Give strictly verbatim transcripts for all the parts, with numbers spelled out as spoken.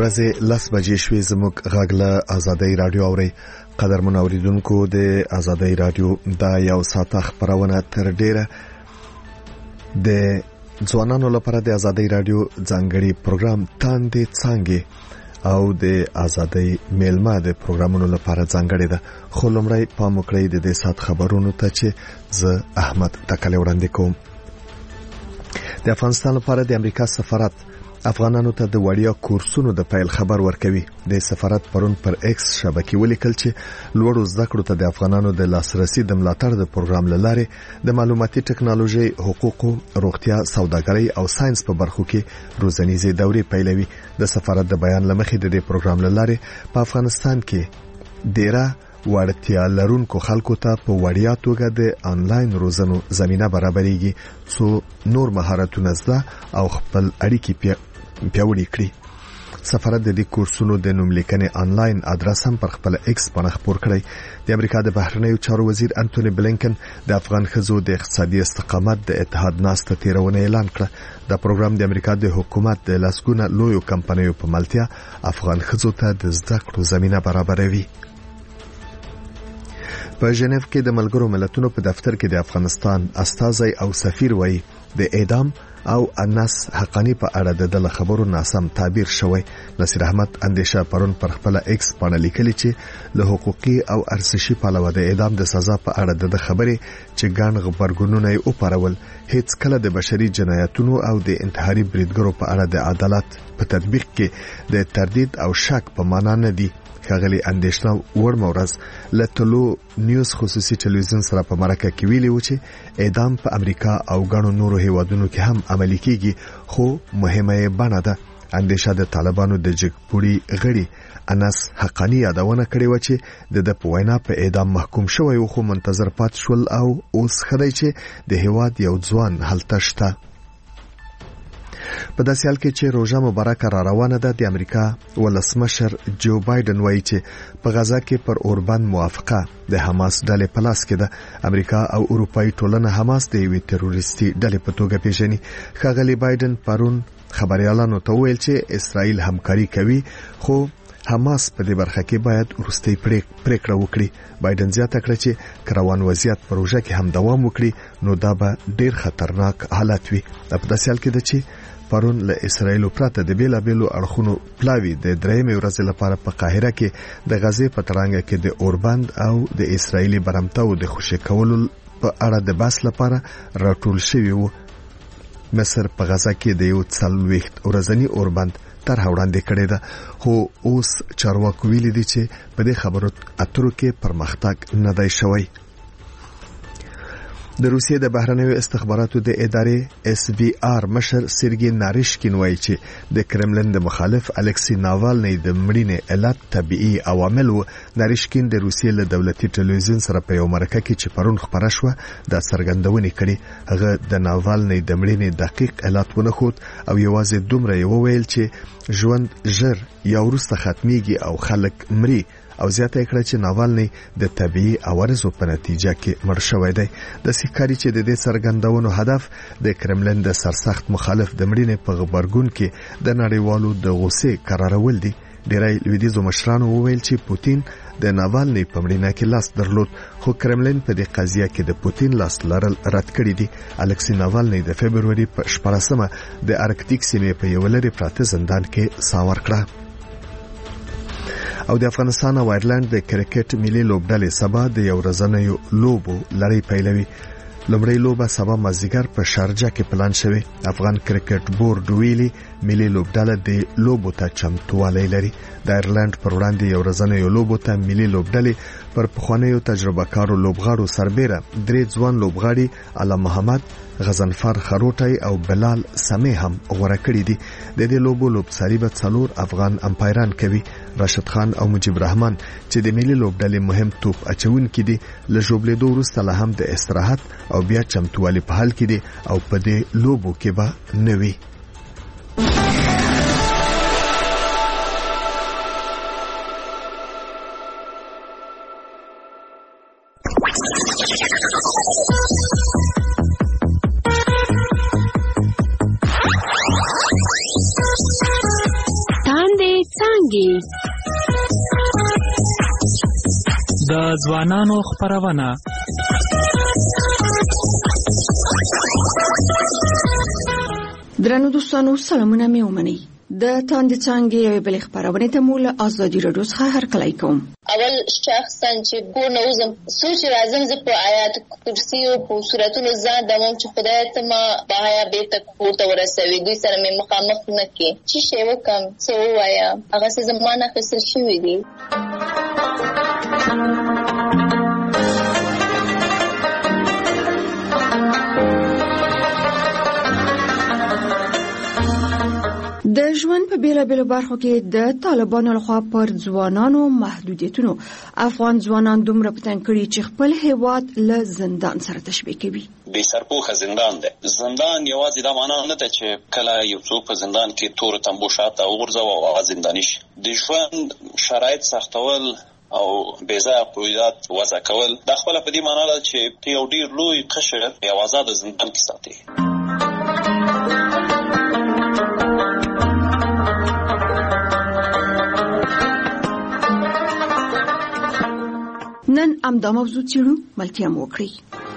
ورځې لس بجې شوې. زموږ غږ له آزادۍ رادیو اوري. قدرمن اوریدونکو، د آزادۍ رادیو دا یو ساعته خبرونه تر ډیره د ځوانانو لپاره د آزادۍ رادیو ځانګړي پروګرام تاندې څنګه او د آزادۍ میلمه د پروګرامونو لپاره ځانګړي ده. خو لمړی پام وکړئ د دې سات خبرونو ته چې زه احمد تکل وړاندې کوم. د افغانستان لپاره د امریکا سفارت افغانانو ته د وړیا کورسونو د پیل خبر ورکوي. د سفارت پرون پر ایکس شبکې ولیکل چې لوړو زده کړو ته د افغانانو د لاسرسي د ملاتړ د پروګرام لاره د معلوماتي ټکنالوژي، حقوقو، روغتیا، سوداګرۍ او ساينس په برخو کې روزنیزې دورې پیلوي. د سفارت د بیان لمخې د دې پروګرام لاره په افغانستان کې ډیره وړتیا لرونکو خلکو ته په وړیا توګه د انلاین روزنو زمينه برابرېږي څو نور مهارتونه زده او خپل اړیکې پیاوړې کړي. سفارت د دې کورسونو د نوم لیکنې انلاین ادرس هم پر خپل ایکس باندې خبر کړی. د امریکا د بهرنیو چارو وزیر انټونی بلینکن د افغان خزو د اقتصادي استقامت د اتحاد ناسته تیرونه اعلان کړ. دا پروګرام د امریکا د حکومت د لاسګونه لویو کمپنیو په ملتیا افغان خزو ته د زده کړو زمينه برابروي. په ژنیف کې د ملګرو ملتونو په دفتر کې د افغانستان استازي او سفیر وایي د اعدام او انس حقانی په اړه د خبرو ناسم تعبیر شوی. نصیر احمد اندیشه پرون پر خپل ایکس باندې لیکلی چې له حقوقي او ارزشي پلوه د اعدام د سزا په اړه د خبرې چې ګڼ خبرګونونه یې اوپرول هیڅ کله د بشري جنایتونو او د انتحاري بریدګرو په اړه د عدالت په تطبیق کې د تردید او شک په معنا نه دي. ښاغلي اندیشنه وړ مورز لټلو نیوز خصوصي ټلویزیون سره په مرکه کې ویلي و چې اعدام په امریکا او غڼو نورو هیوادونو کې هم عملي کیږي، خو مهمه بڼه ده. اندیشه د طالبانو د جګپوړي غړي انس حقانی یادونه کړې و چې د په وینا په اعدام محکوم شوی او خو منتظر پات شول او اوس خدای چې د هیواد یو ځوان هلته شته. په داسې حال کې چې روژه مبارکه را روانه ده، د امریکا ولسمشر جو بایدن وایي چې په غزا کې پر اوربند موافقه د حماس ډلې په لاس کې ده. امریکا او اروپאי ټولنه حماس د یوې تروریستي ډلې په توګه پیژني. ښاغلي بایدن پرون خبريالانو ته ویل چې اسرائیل همکاري کوي، خو حماس په دې برخه کې باید وروستي پریکړه وکړي. بایدن زیاته کړه چې کروان وضعیت پروژه کې هم دوام وکړي نو دا به ډیر خطرناک حالت وي. په داسې حال کې ده چې پرون له اسرائیل پرته د بیلابیلو اړخونو پلاوی د درېمې ورځې لپاره په قاهره کې د غزې په ترانګه کې د اوربند او د اسرائیلي برمتو د خوشی کولو په اړه د بحث لپاره راټول شوی وو. مصر په غزا کې د یو څلوېښت ورځنی اوربند طرح وړاندې کړې ده، خو اوس چارواکو ویلي دي چې په دې خبرو اترو کې پرمختګ نه دی شوی. د روسیې د بهرنیو استخباراتو د ادارې اس وی آر مشر سرګي ناریشکین وایي چې د کرملن د مخالف الکسی ناوالني د مړینې علت طبيعي عوامل و. ناریشکین د روسیې له دولتي ټلویزیون سره په یو مرکه کې چې پرون خبره شوه د څرګندونې کړي. هغه د ناوالني د مړینې دقیق علت ونه خود او یوازې دومره یې وویل چې ژوند ژر یا وروسته ختميږي او خلک مري، او زیاته کړه چې ناوالني د طبيعي عوارضو په نتیجه کې مړ شوی دی. د سکاري چې د دې څرګندونو هدف د کرملن د سرسخت مخالف د مړینې په خبرګون کې د نړیوالو د غوسې قرارول دي. ډیری لویدیزو مشرانو وویل چې پوتین د ناوالني په مړینه کې لاس درلود، خو کرملن په دې قضیه کې د پوتین لاس لرل رد کړی دي. الکسی ناوالني د فبرवरी په شپږمه د ارکټیک سیمې په یو لري پراته زندان کې ساور کړه. او د افغانستان او ایرلند د کرکټ ملي لوبډلې سبا د یو ورځنۍ لوبو لړۍ پیلوي. لومړی لوبه سبا مازیګر په شارجه کې پلان شوی. افغان کرکټ بورډ ویلي ملي لوبډله د لوبو ته چمتووالی لري. د ایرلند پر وړاندې یو ورځنۍ لوبو ته ملي لوبډلې پر پخوانیو تجربه کارو لوبغاړو سربېره درې ځوان لوبغاړي علم محمد، غزنفر خروټي او بلال سمې هم غوړه کړې دي. د دې لوبو لوبساري به څلور افغان امپایران کوي. راشد خان او مجيب رحمان چې د ملي لوبډلې مهم توپ اچونکي دي له جوړېدو وروسته له هم د استراحت او بیا چمتووالي په حال کې دي او په دې لوبو کې به نوي. څانګې د ځوانانو خپرونه. درنو دوستانو سلامونه مې ومنئ. د تاندې څانګې یوې بلې خپرونې ته مو له ازادي راډیو څخه هرکلی کوم. اول شخصا چې کور نه وځم سوچ راځم زه په آیات کرسي او په سورتونو ځان دمم چې خدای ته ما بهایا بیرته کور ته ورسوي، دوی سره مې مخامخ نه کې چې شی وکم څه ووایم هغه څه زمانه اخیستل شوي دي. د ژوند په بیلابیلو برخو کې د طالبانو لخوا پر ځوانانو محدودیتونو افغان ځوانان دومره په تنګ کړي چې خپل هیواد له زندان سره تشبیه کوي. بې سرپوښه زندان دی. زندان یوازې دا معنا نه ده چې کله یو څوک په زندان کې تور تنبو شاته وغورځوه او هغه زنداني شي. د ژوند شرایط سختول او بېځایه قیودات وضع کول دا خپله په دې معنا ده چې ته یو ډېر لوی قشر یو آزاده زندان کې ساتي. نن امدا موضوع څیړو ملتیا مو وکړي.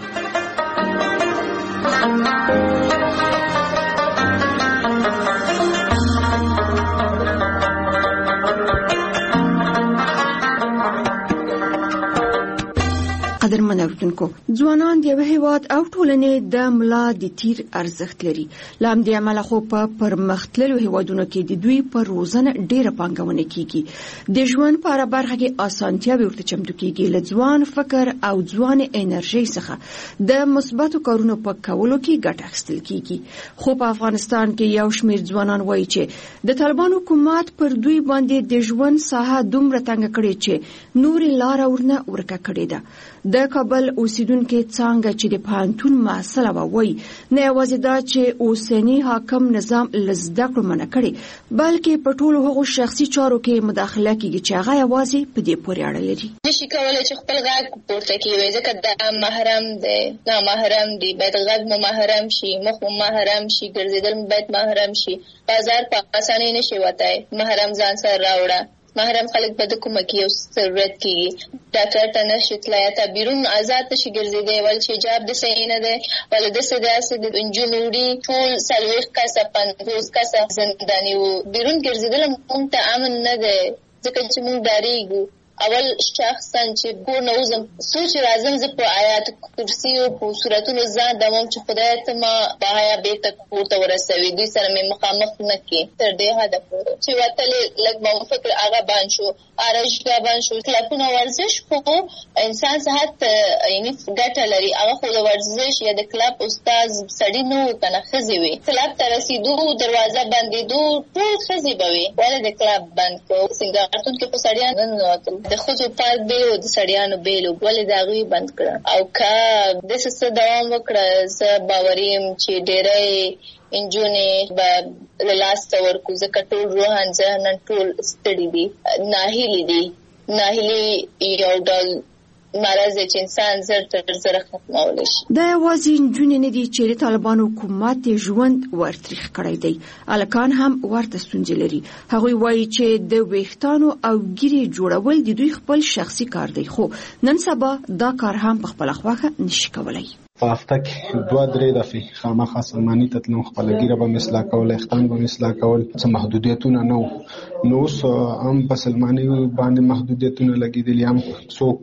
قدرمن اوریدونکو، ځوانان د یو هیواد او ټولنې د ملا د تیر ارزښت لري. لام د عمل خو په پرمختللو هیوادونو کې د دوی پر روزنه ډیره پانګونه کیږي. د ژوند په اړه برخه کې اسانتیاوې ورته چمتو کیږي. له ځوان فکر او ځوان انرژي څخه د مثبتو کارونو په کولو کې ګټه اخیستل کیږي. خو په افغانستان کې یو شمېر ځوانان وایي چې د طالبانو حکومت پر دوی باندې د ژوند ساحه دومره تنګ کړې چې نورې لار ورنه ورکه کړې ده. د کابل اوسیدونکو څنګه چې د پانتون مسله وایي نه یوازې دا چې اوسنی حاکم نظام لزده کړو منع کړي، بلکې په ټولو هغو شخصي چارو کې مداخله کوي چې هغه یوازې په دې پورې اړه لري. نشي کولای چې خپل غږ پورته کړي ځکه دا محرم دی، نه محرم دی، باید غږ مو محرم شي، مخ مو محرم شي، ګرځیدل مو باید محرم شي. بازار په اسانۍ نشي وتای، محرم ځان سره راوړه. محرم خلک به د کومه کې یو ضرورت کېږي، ډاکټر ته نشي تلای، ته بیرون آزاد نشي ګرځېدی، ول چې حجاب د صحیح نه دی، ول داسې داسې د نجونو وړي ټول څلوېښت کسه پنځوس کسه زنداني وو. بیرون ګرځېدل موږ ته امن نه دی ځکه چې موږ ډارېږو. اول شخصا چې کور نه وځم سوچ راځم زه په آیات کرسي او په سورتونو ځان دمم چې خدای ته ما بهایا بیرته کور ته ورسوي، دوی سره مې مخامخ نه کې تر دې حده پورې چې وتلې لږ به فکر هغه بند شو، آرایشګاه بند شو. کلبونه ورزش خو انسان صحت یعنې ګټه لري، هغه خو د ورزش یا د کلب استاد سړي نه و که نه ښځې وې. کلب ته رسېدو دروازه بندېدو ټول ښځې به وې، ولې د کلب بند کړو. سینګارتون کې خو سړیان نه ننوتل، د ښځو پارک بیل و د سړیانو بیل و، ولې د هغوی بند کړه. او که داسې څه دوام وکړه زه باوري یم چې ډېری انجونې به له لاسته ورکړو ځکه ټول روحاً ذهناً ټول ستړي دي، ناهیلي دي. ناهیلي یو ډول مرض چې انسان زر تر زره ختمولی شي. دا یوازې نجونې نه دي چې د طالبانو حکومت ژوند ورتریخ کړی دی، هلکان هم ورته ستونزې لري. هغوی وایي چې د ویښتانو او ګیرې جوړول د دوی خپل شخصي کار دی، خو نن سبا دا کار هم په خپله خوښه نشي کولی. په هفته کې دوه درې دفعې خامخا سلماني ته تلم، خپله ګیره به مې اصلاح کوله، ویښتان به مې اصلاح کول. څه محدودیتونه نه وو، نو اوس هم په سلماني باندې محدودیتونه لګېدلي. هم څوک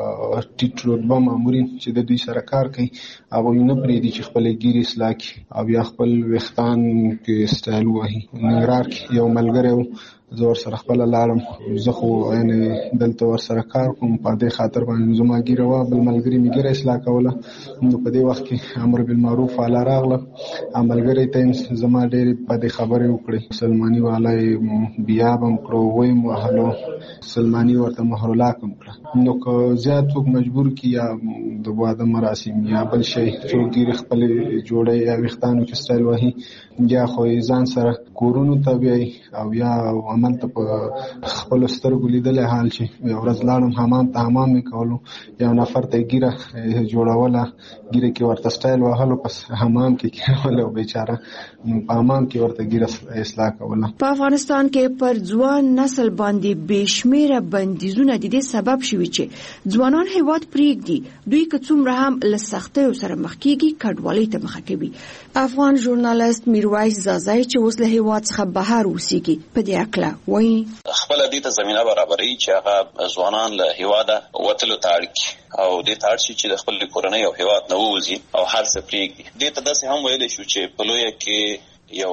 ټیټ رتبه مامورین چې د دوی سره کار کوي هغوی نه پرېږدي چې خپلې ګیرې اصلاح کړي او یا خپل ویښتان کې سټایل ووهي. ننګرهار کې یو ملګری و، زه ورسره خپله لاړم، زه خو یعنې دلته ورسره کار کوم، په دې خاطر باندې زما ګیره وه، بل ملګري مې ګیره اصلاح کوله. نو په دې وخت کې امر بالمعروف والا راغله، ملګری ته زما ډېرې بدې خبرې وکړې، سلماني والا یې بیاب هم کړو، ویې م وهلو، سلماني ورته مهرالحق هم کړه. نو که زیات څوک مجبور کړي یا د واده مراسم یا بل شی څوک ګیرې خپلې جوړی یا ویښتانو کې سټایل وهي، یا خو یې ځان سره کورونو ته بیایي او یا عمل ته په خپل سترګو لیدل حال شي. یو ورځ لاړم حمام ته، حمام می کولو، یو نفر ته ګیره جوړوله، ګیره کې ورته سټایل وهلو، پس حمام کې کېول او بیچاره په حمام کې ورته ګیره اصلاح کوله. په افغانستان کې پر ځوان نسل باندې بشمیره بندیزونه د دې سبب شوي چې ځوانان هیواد پریږدي، دوی که څومره هم له سختیو سره مخ کېږي کډوالۍ ته مخه کوي. افغان ژورنالیست میرویس زازای چې اوس له هیواد څخه بهر اوسېږي په دې اړه وایي خپل دې ته زمينه برابرۍ چې هغه ځوانان له هیواده وتلو ته اړ کړي او دې ته اړ شي چې د خپل کورنۍ او هیواد نه ووځي او هر څه پرېږدي. دې ته داسې هم ویلی شو چې په لویه کې یو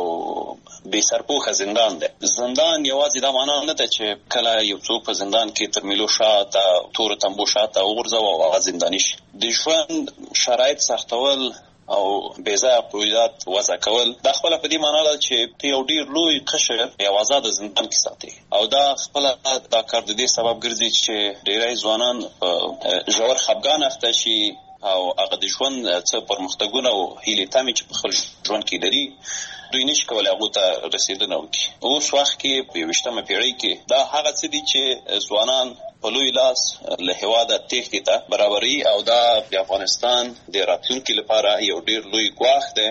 بې سرپوښه زندان دی. زندان یوازې دا معنا نه ده چې کله یو څوک په زندان کې تر میلو شاته تورو تمبو شاته وغورځوه او هغه زنداني شي. د ژوند شرایط سختول او بېځایه قیودات وضع کول دا خپله په دې معنا ده چې ته یو ډېر لوی قشر یو آزاده زندان کې ساتي او دا خپله دا کار د دې سبب ګرځي چې ډېری ځوانان په ژور خفګان اخته شي او هغه د ژوند څه پرمختګونه او هیلې تمې چې په خپل ژوند کې لري دوی نشي کولی هغو ته رسېدنه وکړي. اوس وخت کې په یوویشتمه پېړۍ کې دا هغه څه دي چې ځوانان په لوی لاس له هېواده تېښتې ته برابري او دا د افغانستان د راتلونکي لپاره یو ډېر لوی ګواښ دی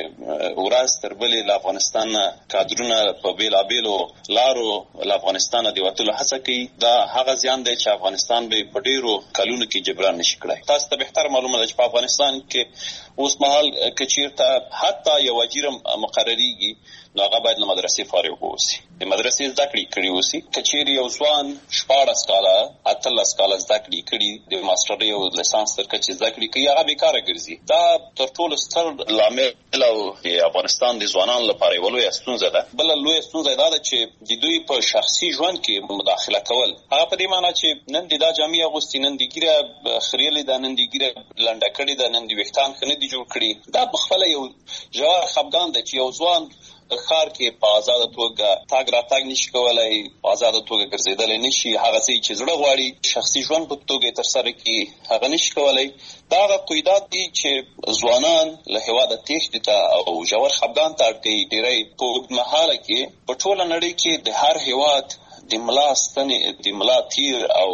چې ورځ تر بلې له افغانستان نه کادرونه په بېلابېلو لارو له افغانستان نه د وتلو هڅه کوي. دا هغه زیان دی چې افغانستان به په ډېرو کلونو کې جبران نشي کړی. تاسو ته بهتر معلومه ده چې په افغانستان کې اوس مهال که چېرته حتی یو اجیر مقرریږي نو هغه باید له مدرسې فارغ واوسي، د مدرسې زده کړې کړي اوسي. که چېرې یو ځوان شپاړس کاله اتلس کاله زده کړې کړي، د ماسټرۍ او لیسانس تر کچې زده کړې کوي، هغه بېکاره ګرځي. دا تر ټولو ستر لامل او د افغانستان د ځوانانو لپاره یوه لویه ستونزه ده. بله لویه ستونزه دا ده چې د دوی په شخصي ژوند کې مداخله کول، هغه په دې معنا چې نن دې دا جامې اغوستې، نن دې ږیره خریلې ده، نن دې ږیره لنډه کړې ده، نن دې ویښتان ښه نه دي جوړ کړي. دا په خپله یو ژور خفګان ده چې یو ځوان ښار کې په آزاده توګه تګ راتګ نشي کولی، په آزاده توګه ګرځېدلی نشي، هغه څه چې زړه غواړي شخصي ژوند په توګه یې ترسره کړي هغه نشي کولی. دا هغه قیودات دي چې ځوانان له هېواده تېښتې ته او ژور خفګان ته اړ کوي. ډېری په اوږدمهاله کې په ټوله نړۍ کې د هر هېواد د ملا ستنې د ملا تیر او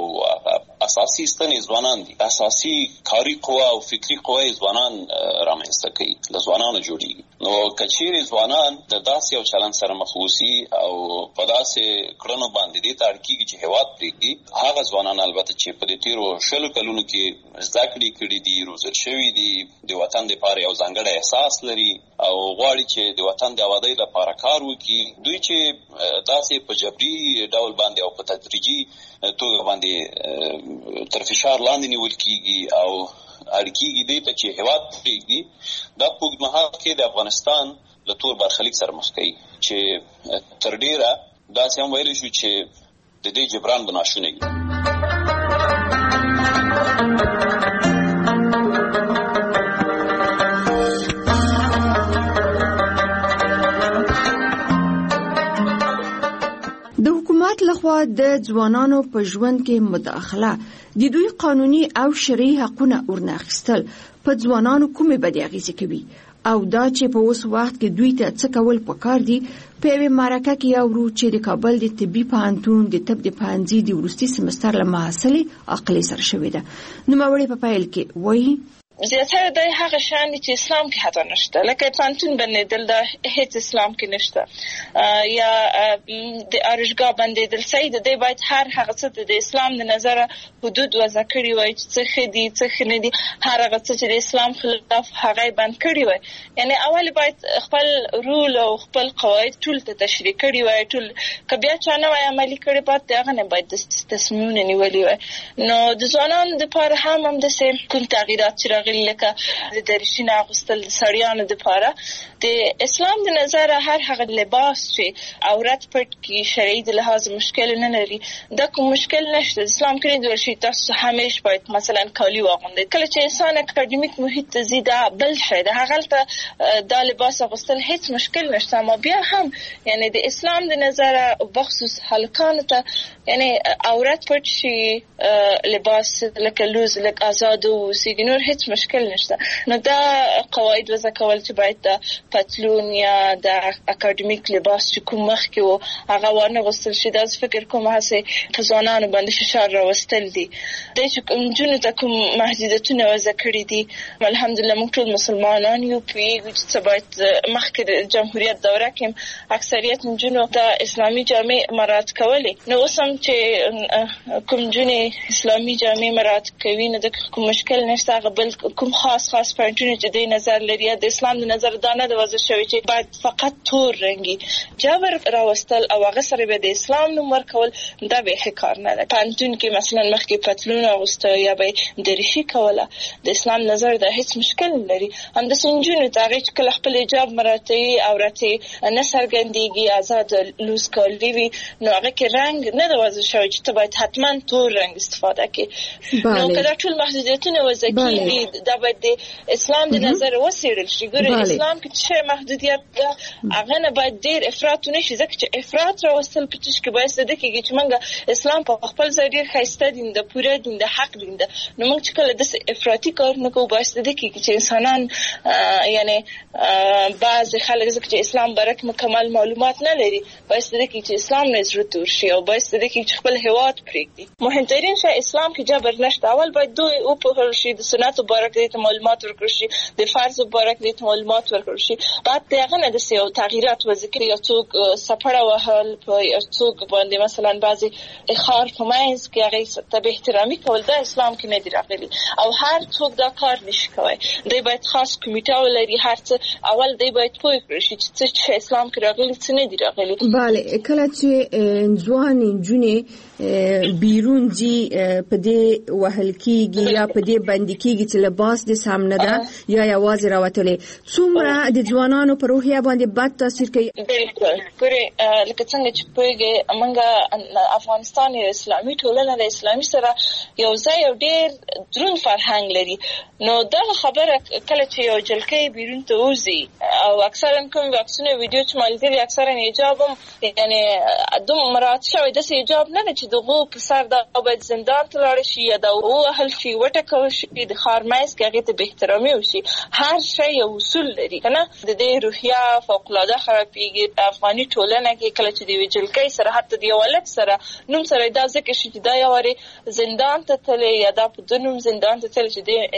اساسي ستنې ځوانان دي. اساسي کاري قوه او فکري قوه یې ځوانان رامنځته کوي، له ځوانانو جوړېږي. نو که چېرې ځوانان د داسې یو چلند سره مخ اوسي او په داسې کړنو باندې دې ته اړ کېږي چې هېواد پرېږدي، هغه ځوانان البته چې په دې تېرو شلو کلونو کې زده کړې کړي دي، روزل شوي دي، د وطن دپاره یو ځانګړی احساس لري او غواړي چې د وطن د آبادۍ لپاره کار وکړي، دوی چې داسې په جبري ډول باندې او په تدریجي توګه باندې تر فشار لاندې نیول کېږي او اړ کېږي دې ته چې هېواد پرېږدي، دا په اوږدمهال کې د افغانستان له تور برخلیک سره مخ کوي چې تر ډېره داسې هم ویلی شو چې د دې جبران به ناشونی وي. د حکومت لخوا د ځوانانو په ژوند کې مداخله، د دوی قانوني او شرعي حقونه ورناخیستل په ځوانانو کومې بدې اغېزې کوي او دا چې په اوس وخت کې دوی ته څه کول پکار دي. په یوې مرکه کې اورو چې د کابل د طبي پوهنتون د طب د پوهنځي د وروستي سمستر له محصلې عقلې سره شوې ده. نوموړې په پیل کې وایي زیاتره د هغه شان چې اسلام کې حتی نشته، لکه پانتون بندېدل دا هیڅ اسلام کې نشته، یا د ارشګاه بندېدل صحیح ده. دی باید هر هغه څه د اسلام د نظره حدود وضع کړي وای چې څه ښه دي څه ښه نه دي، هر هغه څه چې د اسلام خلاف هغه بند کړي وای. یعنی اول باید خپل رول او خپل قواعد ټول ته تشریح کړي وای، ټول که بیا چا نه وای عملي کړي باید هغه نه باید تصمیمونه نیولي وای. نو د ځوانانو دپاره هم همداسې کوم تغییرات چې لکه د دریشي نه اغوستل د سړیانو دپاره د اسلام د نظره هر هغه لباس چې عورت پټ کړي شرعي د لحاظ مشکل نه لري، دا کوم مشکل نشته. اسلام کې ویل شوي تاسو همیش باید مثلا کالي واغوندئ. کله چې انسان اکاډمیک محیط ته ځي دا بل شی ده، هغلته دا لباس اغوستل هیڅ مشکل نشته. اما بیا هم یعنی د اسلام د نظره بخصوص هلکانو ته یعنی عورت پټ شي لباس لکه لوز لکه آزاد او سیګنور هیڅ مشکل نشته. نو دا قواعد وضع کول چې باید د پتلون یا د اکاډمیک لباس چې کوم مخ کې وو هغه ونه غوستل شي. دا فکر کوم هڅه په ځوانانو باندې فشار راوستل دي. د چې کوم جنو ته کوم محدودیتونه وضع کړی دي الحمدلله موږ ټول مسلمانان یو پیږو چې باید مخکې د جمهوریت دوره کې اکثریت جنو د اسلامي جامع مراعات کولې. نو اوس هم چې کوم جنې اسلامي جامع مراعات کوي نه د کوم مشکل نشته. هغه بل کوم خاص خاص پوینټونه چې د نظر لري د اسلام د نظر دا نه د وضع شوی چې باید فقط تور رنګي جبر راوستل او هغه سره به د اسلام نوم ورکول دا به کار نه ده. پانتون کې مثلا مخکې پتلون اغوسته یا به دریشي کوله د اسلام نظر دا هیڅ مشکل نه لري. هم د سنجونو تاغي چې کله خپل حجاب مراتي عورتي نه سرګندېږي آزاد لوز کولی وي نو هغه کې رنگ نه د وضع شوی چې ته باید حتما تور رنگ استفاده کړې. نو کله ټول محدودیتونه وضع کیږي دا باید د اسلام د نظر وسیړل شي. ګوره اسلام کې چې محدودیت ده هغه نه باید ډیر افراط نشي ځکه چې افراط راوستل پټش کې باید د کېږي چې موږ اسلام په خپل ځای ډیر ښایسته دین د پوره دین د حق دین ده. نو موږ چې کله د افراطي کار نه کوو باید د کېږي چې انسانان یعنی بعض خلک ځکه چې اسلام برک مکمل معلومات نه لري باید د کېږي چې اسلام نه زړه تور شي او باید د کېږي چې خپل هواد پرېږدي. مهمترین شی اسلام کې جبر نشته. اول باید دوی او په هر شي د سنت مبارک دي معلومات ورکړي شي د فرض مبارک دي معلومات ورکړي شي. بعد دغه نه د سیو تغیرات و ذکر یا څوک سفر وهل په څوک باندې مثلا بعضی اخار فماینز کې هغه ته به احترامي کول د اسلام کې نه دی راغلي او هر څوک دا کار نشي کوي. دوی باید خاص کمیټه ولري. هر څه اول دوی باید پوه کړي چې اسلام کې راغلي څه نه دی راغلي. bale کله چې ځوان جنې بیرون دي په دې وهل کیږي یا په دې باندې کیږي چې لباس د سامنے ده یا یوازې راوتلې څومره د ځوانانو په روحیه باندې بد تاثیر کوي. بالکل ګوره لکه څنګه چې پوهیږي موږ افغانستان اسلامي ټولنه د اسلامي سره یو ځای یو ډېر دروند فرهنګ لري. نو دا خبره کله چې یو جلکې بیرون ته وځي او اکثرا کوم واکسونه ویډیو چې مالګری اکثرا حجاب یعنی دوم مراد شوی د حجاب نه چې دغه په سر دا باید زندان ته لاړ شي یا دا وهل شي وټکول شي د خارمایز کې هغه ته به احترامي وشي. هر شی یو اصول لري کنه. د دې روحیه فوق العاده خرابېږي افغاني ټولنه کې کله چې دی جلکې سره حتی دی ولادت سره نوم سره دا ځکه چې دا یو وری زندان ته تللی یا دا په دنوم زندان ته تل چې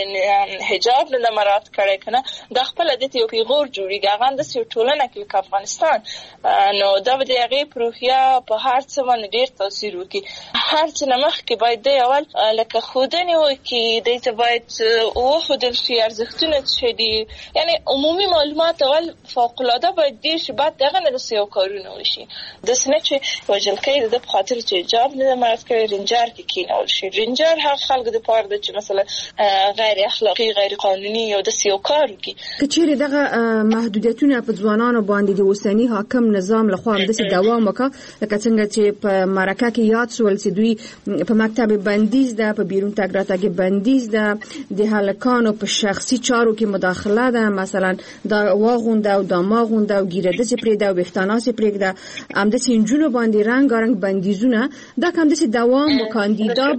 دی حجاب نه مراد کړي کنه د خپل د یو پیغور جوړیږي هغه د سیو ټولنه کې افغانستان. نو دا د هغه روحیه په هر څه باندې ډیر تاثیر وکړي. هر څه نمخ کې باید د اول لکه خودنی وکړي د ته باید او خودل شي ارزښتونه چې دي یعنی عمومي معلومات اول فوق العاده باید دي چې بعد دغه نه سیو کارونه وشي. د سنت چې وجل کې د خاطر چې حجاب نه مراد کوي رنجار کې کینول شي. رنجار هغه خلک د پاره د چې مثلا غیر اخلاقی غیر قانوني او د سیو کار کوي. کچېره دغه محدودیتونه په ځوانانو باندې د اوسنی حاکم نظام لخوا هم د دوام وکړ لکه څنګه چې په مرکه کې یاد سول چې دوی په مکتب بندیز ده په بیرون تګ راتګ بندیز ده د هلکانو په شخصي چارو کې مداخله ده مثلا دا واغونده او دا ماغونده او ګیره د سپری دا وختانه سپری ده هم د سینجونو باندې رنگارنګ بندیزونه دا کوم د دوام وکاندي دا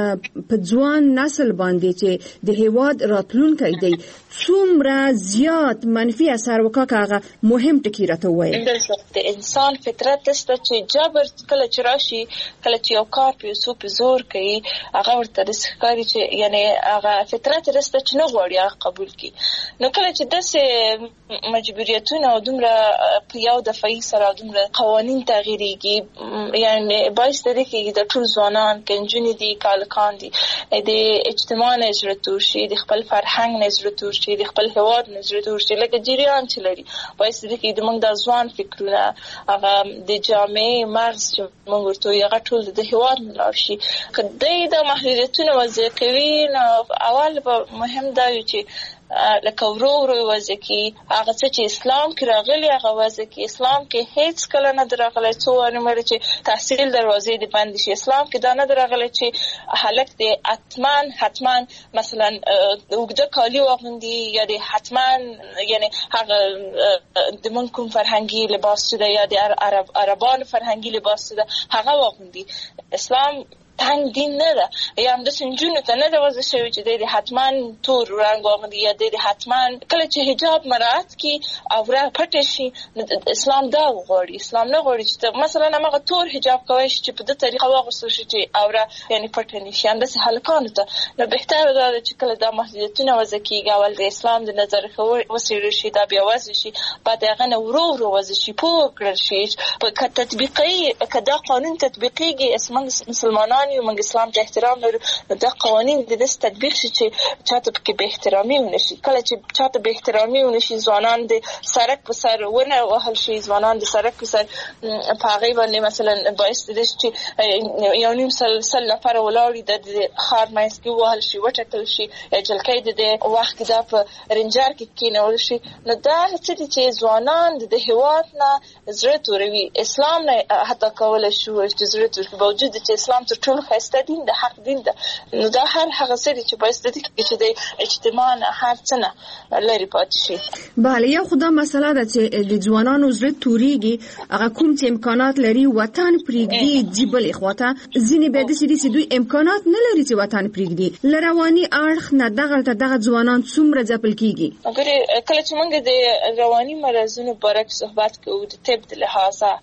په ځوان نسل باندې چې د هیواد راتلونکی دی څومره زیات منفي اثر وکړي. مهم ټکی راته وایي د انسان فطرت است چې جبر کله چې راشي کله چې یو کار په سو په زور کوي هغه ورته رسکاري چې یعنی هغه فطرت است چې نه غواړي هغه قبول کړي. نو کله چې داسې مجبوریتونه او دومره په یو دفعي سره دومره قوانين تغییرېږي یعنی باعث دی چې د ټول ځوانان کنجونی دي کالکان دي د اجتماع نظر تور شي د خپل فرهنګ نظر تور شي د خپل هواد نظر تور شي لکه جریان چې لري باعث دی چې د موږ د ځوان فکرونه هغه د جامع مرز چې موږ ورته یو ټول د هواد ملار شي. کله د محدودیتونو وضع کوي نو اول به مهم دا چې لکه ورو ورو وځي کې هغه چې اسلام کې راغلي هغه وځي کې اسلام کې هیڅ کله نه راغلی څو انمر چې تحصیل دروازې دی باندې شي اسلام کې دا نه راغلی چې هلک دی حتمان حتمان مثلا وګړه کالی واغوندي یا دی حتمان یعنی هغه د من کوم فرهنګي لباس ده یا د عرب عربانو فرهنګي لباس ده هغه واغوندي اسلام تنگ دین نه ده یا هم د سنجونو ته نه ده وځي شوی چې د حتمان تور رنگ واغوندي یا د حتمان کله چې حجاب مراعات کی او را پټ شي اسلام دا غواړي اسلام نه غواړي چې مثلا هغه تور حجاب کوي چې په دې طریقه واغوستل شي چې او را یعنی پټ نه شي هم د هلکانو ته نو بهتره ده چې کله دا محدودیتونه وځي کیږي اول د اسلام د نظر وسیل شي دا بیا وځي شي بعد هغه نه ورو ورو وځي شي په کړل شي په تطبیقي کدا قانون تطبیقيږي اسمن مسلمانان یو موږ اسلام ته احترام لرو دا قوانین د دې تطبیق شي چې چاته کې به احترامي ونشي کله چې چاته به احترامي ونشي ځوانان د سرک په سر ونه وهل شي ځوانان د سرک په سر په هغه باندې مثلا باعث دي چې یو نیم سل سل نفر ولاړ د خار مېس کې وهل شي وټکل شي جلکې د وخت دا په رنجر کې کېنول شي نو دا چې ځوانان د هواد نه زړه توروي اسلام نه حتی کول شو چې زړه تور باوجود چې اسلام تر ټولو خسته دین د حق دین ده نو دا هر هغه څه چې باعث دي چې د اجتماع هر څه نه لري پاتې شي بله یو خدا مسله ده چې د ځوانانو زړه توريږي هغه کوم چې امکانات لري وطن پرېږدي دی بل اخواته ځینې به د سړي چې دوی امکانات نه لري چې وطن پرېږدي لرواني اړخ نه دغه دغه ځوانان څومره ځپل کیږي اگر کله چې موږ د رواني مرزونو بارک صحبت کوو د طب د لحاظه